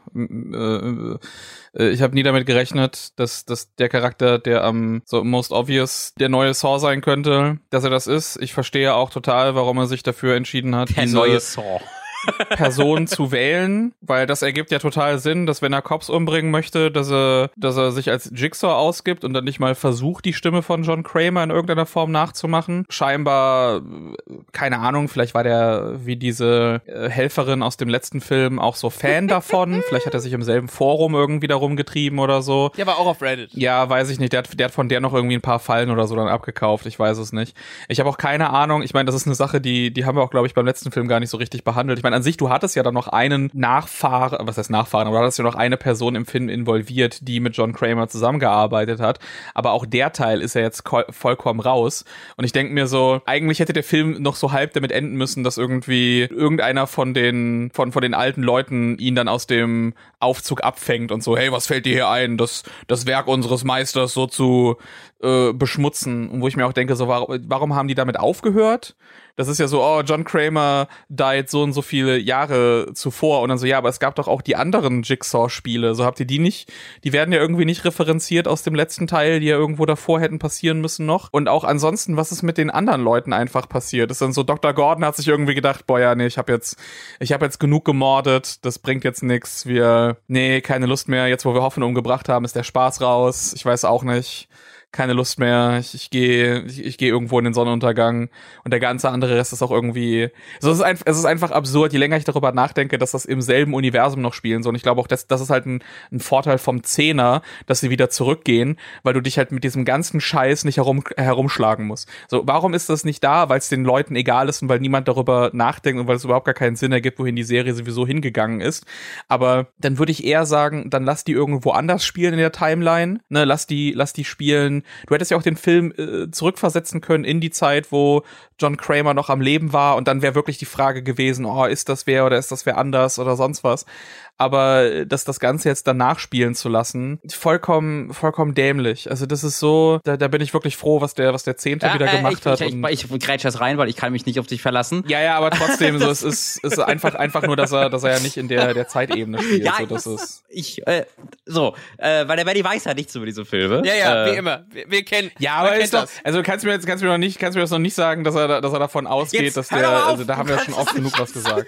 Ich habe nie damit gerechnet, dass der Charakter, der am so most obvious der neue Saw sein könnte, dass er das ist. Ich verstehe auch total, warum er sich dafür entschieden hat, der neue Saw Person zu wählen, weil das ergibt ja total Sinn, dass wenn er Cops umbringen möchte, dass er sich als Jigsaw ausgibt und dann nicht mal versucht, die Stimme von John Kramer in irgendeiner Form nachzumachen. Scheinbar, keine Ahnung, vielleicht war der wie diese Helferin aus dem letzten Film auch so Fan davon. Vielleicht hat er sich im selben Forum irgendwie darum getrieben oder so. Der war auch auf Reddit. Ja, weiß ich nicht. Der hat von der noch irgendwie ein paar Fallen oder so dann abgekauft. Ich weiß es nicht. Ich habe auch keine Ahnung. Ich meine, das ist eine Sache, die haben wir auch, glaube ich, beim letzten Film gar nicht so richtig behandelt. Ich meine, meine, an sich, du hattest ja dann noch einen Nachfahren, was heißt Nachfahren, aber du hattest ja noch eine Person im Film involviert, die mit John Kramer zusammengearbeitet hat. Aber auch der Teil ist ja jetzt vollkommen raus. Und ich denke mir so, eigentlich hätte der Film noch so halb damit enden müssen, dass irgendwie irgendeiner von den alten Leuten ihn dann aus dem Aufzug abfängt und so, hey, was fällt dir hier ein, das Werk unseres Meisters so zu beschmutzen. Und wo ich mir auch denke, so, warum haben die damit aufgehört? Das ist ja so, oh, John Kramer died so und so viele Jahre zuvor. Und dann so, ja, aber es gab doch auch die anderen Jigsaw-Spiele. So, habt ihr die nicht? Die werden ja irgendwie nicht referenziert aus dem letzten Teil, die ja irgendwo davor hätten passieren müssen noch. Und auch ansonsten, was ist mit den anderen Leuten einfach passiert? Ist dann so, Dr. Gordon hat sich irgendwie gedacht, boah, ja, nee, ich hab jetzt genug gemordet, das bringt jetzt nix. Keine Lust mehr. Jetzt, wo wir Hoffnung umgebracht haben, ist der Spaß raus. Ich weiß auch nicht. Keine Lust mehr, ich gehe irgendwo in den Sonnenuntergang und der ganze andere Rest ist auch irgendwie, es ist einfach absurd, je länger ich darüber nachdenke, dass das im selben Universum noch spielen soll. Und ich glaube auch, das ist halt ein Vorteil vom Zehner, dass sie wieder zurückgehen, weil du dich halt mit diesem ganzen Scheiß nicht herumschlagen musst. So, warum ist das nicht da? Weil es den Leuten egal ist und weil niemand darüber nachdenkt und weil es überhaupt gar keinen Sinn ergibt, wohin die Serie sowieso hingegangen ist. Aber dann würde ich eher sagen, dann lass die irgendwo anders spielen in der Timeline, ne, lass die spielen. Du hättest ja auch den Film zurückversetzen können in die Zeit, wo John Kramer noch am Leben war und dann wäre wirklich die Frage gewesen, oh, ist das wer oder ist das wer anders oder sonst was. Aber das Ganze jetzt danach spielen zu lassen, vollkommen dämlich. Also das ist so, da bin ich wirklich froh, was der Zehnte wieder gemacht hat. Ich grätsch das rein, weil ich kann mich nicht auf dich verlassen. Ja, aber trotzdem, so, es ist einfach nur, dass er ja nicht in der Zeitebene spielt. Ja, so, das ist weil der Benny weiß ja nichts über diese Filme. Ja, wie immer. Wir kennen. Ja, aber ist doch, also kannst du mir das noch nicht sagen, dass er davon ausgeht, Jetzt, dass also da haben wir ja schon oft genug was gesagt.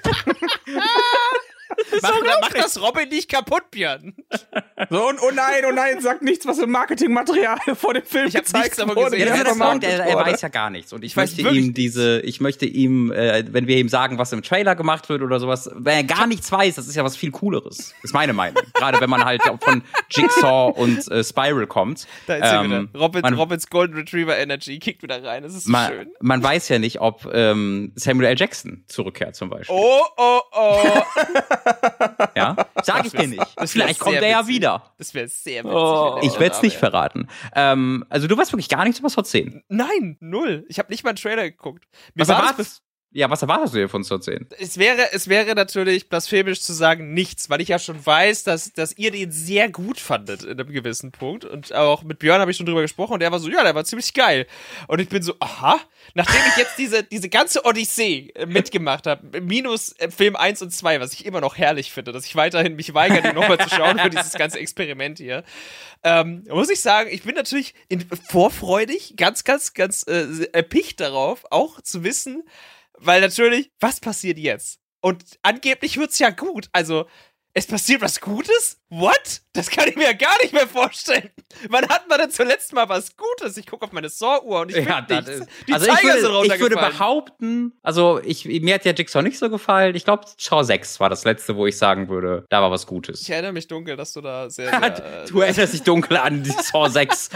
Mach das Robin nicht kaputt, Björn. So, und oh nein, sag nichts, was im Marketingmaterial vor dem Film gezeigt wurde. Ja, das ist der Punkt, er weiß ja gar nichts. Und ich möchte ihm, wenn wir ihm sagen, was im Trailer gemacht wird oder sowas, wenn er gar nichts weiß, das ist ja was viel Cooleres. Ist meine Meinung. Gerade wenn man halt von Jigsaw und Spiral kommt. Da ist er wieder. Robins Golden Retriever Energy kickt wieder rein. Das ist so schön. Man weiß ja nicht, ob Samuel L. Jackson zurückkehrt zum Beispiel. Oh. Ja, sag ich dir nicht. Vielleicht kommt er ja wieder. Das wäre sehr witzig. Ich werde es nicht verraten. Also du weißt wirklich gar nichts über Saw 10? Nein, null. Ich habe nicht mal einen Trailer geguckt. Was erwartest du dir von Saw 10? Es wäre natürlich blasphemisch zu sagen nichts, weil ich ja schon weiß, dass ihr den sehr gut fandet in einem gewissen Punkt. Und auch mit Björn habe ich schon drüber gesprochen und der war so, ja, der war ziemlich geil. Und ich bin so, aha, nachdem ich jetzt diese ganze Odyssee mitgemacht habe, minus Film 1 und 2, was ich immer noch herrlich finde, dass ich weiterhin mich weigere, den nochmal zu schauen für dieses ganze Experiment hier, muss ich sagen, ich bin natürlich vorfreudig, ganz erpicht darauf, auch zu wissen, weil natürlich, was passiert jetzt? Und angeblich wird's ja gut. Also, es passiert was Gutes? What? Das kann ich mir ja gar nicht mehr vorstellen. Wann hat man denn zuletzt mal was Gutes? Ich gucke auf meine Saw-Uhr und ich finde nichts. Die Zeiger sind runtergefallen. Ich würde behaupten, also mir hat ja Jigsaw nicht so gefallen. Ich glaube, Saw 6 war das letzte, wo ich sagen würde, da war was Gutes. Ich erinnere mich dunkel, dass du da sehr du erinnerst dich dunkel an die Saw 6.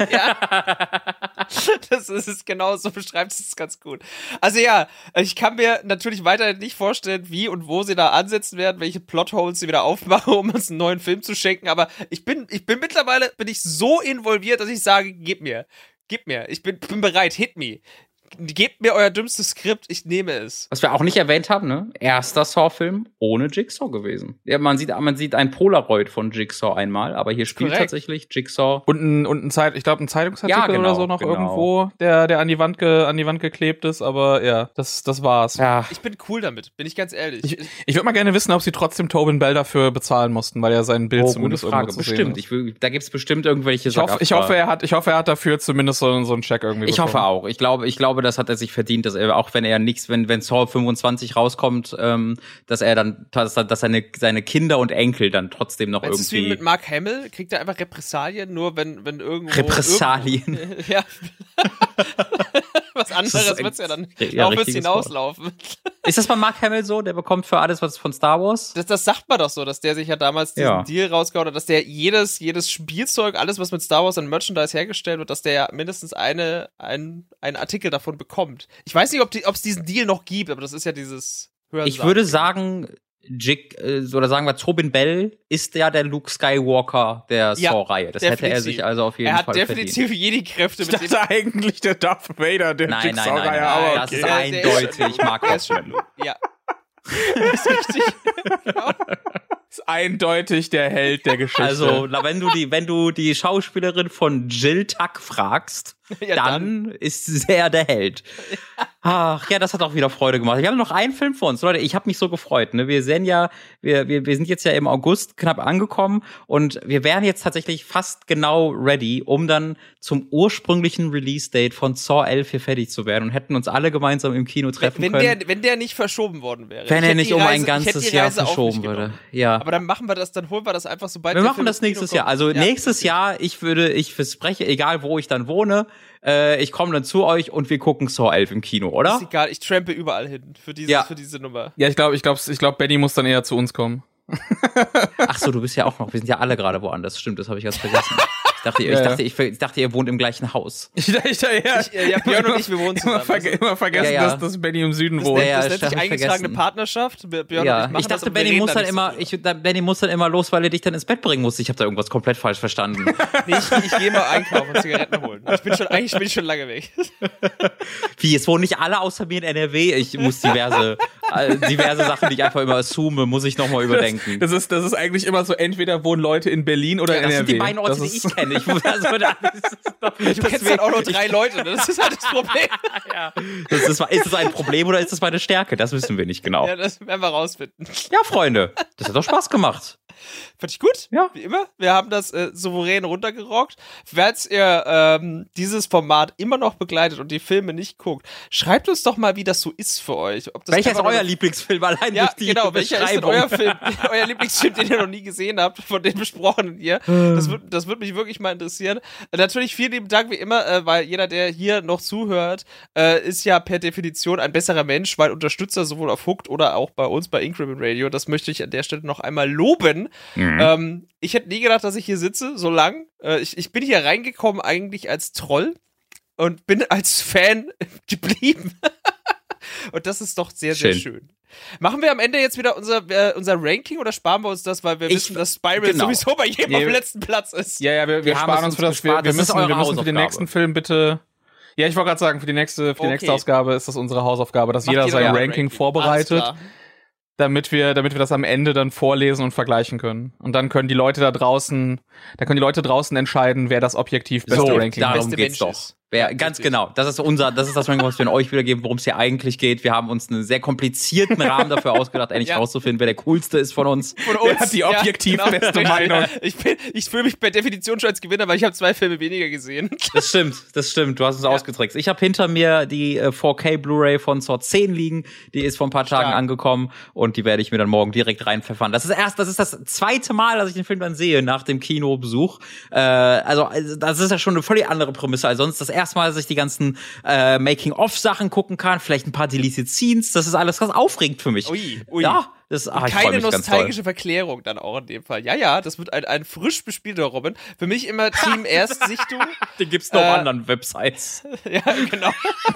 Ja. Das ist genau so, beschreibt es ganz gut. Also ja, ich kann mir natürlich weiterhin nicht vorstellen, wie und wo sie da ansetzen werden, welche Plotholes sie wieder aufmachen, um uns einen neuen Film zu schenken, aber ich bin mittlerweile so involviert, dass ich sage, gib mir, ich bin bereit, hit me. Gebt mir euer dümmstes Skript, ich nehme es. Was wir auch nicht erwähnt haben, ne? Erster Saw-Film ohne Jigsaw gewesen. Ja, man sieht ein Polaroid von Jigsaw einmal, aber hier spielt tatsächlich Jigsaw. Und ein Zeitungsartikel oder so noch irgendwo, der an die Wand geklebt ist, aber ja, das war's. Ja. Ich bin cool damit, bin ich ganz ehrlich. Ich würde mal gerne wissen, ob sie trotzdem Tobin Bell dafür bezahlen mussten, weil er sein Bild zumindest Frage. Irgendwo zu sehen ist. Da gibt's bestimmt irgendwelche Sachen. Ich hoffe, er hat dafür zumindest so einen Check irgendwie bekommen. Ich hoffe auch. Ich glaube, das hat er sich verdient, dass er, auch wenn er nichts, wenn Saw 25 rauskommt, dass seine Kinder und Enkel dann trotzdem noch irgendwie. Ist wie mit Mark Hamill? Kriegt er einfach Repressalien, nur wenn irgendwo. Repressalien? Ja. Was anderes wird's ja dann auch bis hinauslaufen. Ist das bei Mark Hamill so? Der bekommt für alles was von Star Wars? Das sagt man doch so, dass der sich ja damals diesen Deal rausgehauen hat, dass der jedes Spielzeug, alles was mit Star Wars und Merchandise hergestellt wird, dass der ja mindestens einen Artikel davon bekommt. Ich weiß nicht, ob es diesen Deal noch gibt, aber das ist ja dieses Ich würde sagen, oder sagen wir, Tobin Bell ist ja der Luke Skywalker der Saw-Reihe. Das definitiv. hätte er sich also auf jeden Fall verdient. Er hat definitiv Jedi-Kräfte. Ich dachte eigentlich der Darth Vader der Nein. aber Das ist eindeutig. Mark schon. Ja. Das ist richtig. Genau. Ist eindeutig der Held der Geschichte. Also, wenn du die Schauspielerin von Jill Tuck fragst, dann ist sie der Held. Ach, ja, das hat auch wieder Freude gemacht. Wir haben noch einen Film vor uns. Leute, ich habe mich so gefreut. Ne? Wir sind jetzt ja im August knapp angekommen und wir wären jetzt tatsächlich fast genau ready, um dann zum ursprünglichen Release-Date von Saw 11 hier fertig zu werden und hätten uns alle gemeinsam im Kino treffen können. Wenn der nicht verschoben worden wäre. Wenn er nicht um ein ganzes Jahr verschoben würde. Ja. Aber dann machen wir das, dann holen wir das einfach so bald. Wir machen das nächstes Jahr. Also nächstes Jahr, ich verspreche, egal wo ich dann wohne, ich komme dann zu euch und wir gucken Saw 11 im Kino, oder? Ist egal, ich trampe überall hin für diese Nummer. Ja, ich glaube, Benny muss dann eher zu uns kommen. Ach so, du bist ja auch noch, wir sind ja alle gerade woanders. Stimmt, das habe ich ganz vergessen. Ich dachte, ihr wohnt im gleichen Haus. Björn und ich, wir wohnen zusammen. Immer vergessen, dass Benny im Süden wohnt. Das nennt sich eingetragene Partnerschaft. Björn und ich dachte, Benny muss dann immer los, weil er dich dann ins Bett bringen muss. Ich habe da irgendwas komplett falsch verstanden. Nee, ich gehe mal einkaufen und Zigaretten holen. Eigentlich bin ich schon lange weg. Wie, es wohnen nicht alle außer mir in NRW? Ich muss diverse Sachen, die ich einfach immer assume, muss ich nochmal überdenken. Das ist eigentlich immer so, entweder wohnen Leute in Berlin oder in NRW. Das sind die beiden Orte, die ich kenne. Du kennst halt auch nur 3 Leute, das ist halt das Problem. Ja. Ist das ein Problem oder ist das meine Stärke? Das wissen wir nicht genau. Ja, das werden wir rausfinden. Ja, Freunde, das hat doch Spaß gemacht. Fand ich gut, ja. Wie immer. Wir haben das souverän runtergerockt. Falls ihr dieses Format immer noch begleitet und die Filme nicht guckt, schreibt uns doch mal, wie das so ist für euch. Welcher ist euer Lieblingsfilm? Allein durch die welcher ist denn euer Lieblingsfilm, den ihr noch nie gesehen habt, von den besprochenen hier? Das wird mich wirklich mal interessieren. Natürlich vielen lieben Dank, wie immer, weil jeder, der hier noch zuhört, ist ja per Definition ein besserer Mensch, weil Unterstützer sowohl auf Hooked oder auch bei uns bei Increment Radio. Das möchte ich an der Stelle noch einmal loben. Ich hätte nie gedacht, dass ich hier sitze, so lang. Ich bin hier reingekommen eigentlich als Troll und bin als Fan geblieben. Und das ist doch sehr, sehr schön. Machen wir am Ende jetzt wieder unser Ranking oder sparen wir uns das, weil wir wissen, dass Spiral sowieso bei jedem auf dem letzten Platz ist? Ja, wir sparen uns für das. Wir müssen für den nächsten Film bitte. Ja, ich wollte gerade sagen, für die nächste Ausgabe ist das unsere Hausaufgabe, dass jeder sein Ranking vorbereitet. Damit wir das am Ende dann vorlesen und vergleichen können. Und dann können die Leute da draußen entscheiden, wer das objektiv beste Ranking hat. Darum geht's doch. Ganz genau. Das ist das Ranking, was wir an euch wiedergeben, worum es hier eigentlich geht. Wir haben uns einen sehr komplizierten Rahmen dafür ausgedacht, endlich rauszufinden, wer der coolste ist von uns. Wer hat die objektiv beste Meinung? Ich fühle mich per Definition schon als Gewinner, weil ich habe 2 Filme weniger gesehen. Das stimmt. Du hast uns ausgetrickst. Ich habe hinter mir die 4K Blu-ray von Saw 10 liegen. Die ist vor ein paar Tagen angekommen und die werde ich mir dann morgen direkt reinpfeffern. Das ist das 2. Mal, dass ich den Film dann sehe nach dem Kinobesuch. Also das ist ja schon eine völlig andere Prämisse als sonst. Das erste Mal, dass ich die ganzen Making-of-Sachen gucken kann, vielleicht ein paar Deleted Scenes, das ist alles ganz aufregend für mich. Ui. Ja, keine nostalgische Verklärung dann auch in dem Fall. Ja, das wird ein frisch bespielter Robin. Für mich immer Team Erstsichtung. Den gibt's noch auf anderen Websites. Ja, genau.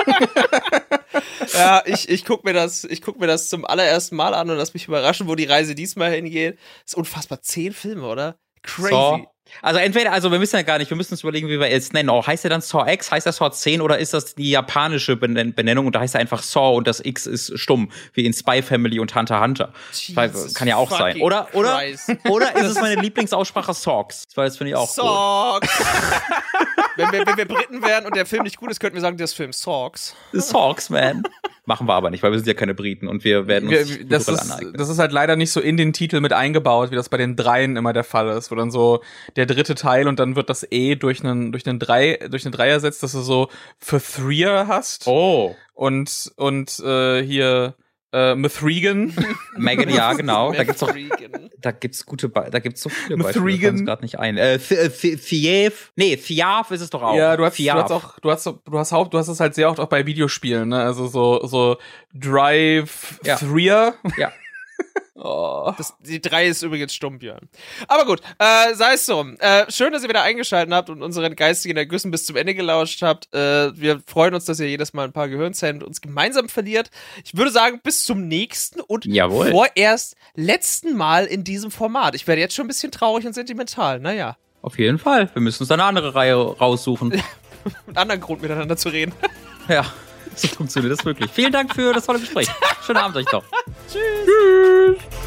Ja, ich guck mir das zum allerersten Mal an und lass mich überraschen, wo die Reise diesmal hingeht. Ist unfassbar. 10 Filme, oder? Crazy. Also wir wissen ja gar nicht, wir müssen uns überlegen, wie wir es nennen. Heißt er dann Saw X, heißt er Saw 10 oder ist das die japanische Benennung und da heißt er einfach Saw und das X ist stumm, wie in Spy Family und Hunter x Hunter. Kann ja auch sein. Oder ist es meine Lieblingsaussprache Sawks? Weil das finde ich auch Sawks. Cool. Wenn wir Briten wären und der Film nicht gut ist, könnten wir sagen, das Film Sawks. Sawks, man. Machen wir aber nicht, weil wir sind ja keine Briten und wir werden uns das ist halt leider nicht so in den Titel mit eingebaut, wie das bei den Dreien immer der Fall ist, wo dann so der dritte Teil und dann wird das E durch einen Drei ersetzt, dass du so für Threer hast. Oh. Und hier Mithrigan. Megan, ja, genau. Da gibt's so viele Beispiele. Ich kann gerade nicht ein. Thiav ist es doch auch. Ja, du hast es halt sehr oft auch bei Videospielen, ne? Also so Drive Threer. Ja. Oh. Die 3 ist übrigens stumm, Björn. Aber gut, sei es so. Schön, dass ihr wieder eingeschaltet habt und unseren geistigen Ergüssen bis zum Ende gelauscht habt. Wir freuen uns, dass ihr jedes Mal ein paar Gehirnzellen mit uns gemeinsam verliert. Ich würde sagen, bis zum nächsten und vorerst letzten Mal in diesem Format. Ich werde jetzt schon ein bisschen traurig und sentimental, naja. Auf jeden Fall. Wir müssen uns eine andere Reihe raussuchen. Mit anderen Grund miteinander zu reden. Ja, so funktioniert das wirklich. Vielen Dank für das tolle Gespräch. Schönen Abend euch doch. Tschüss.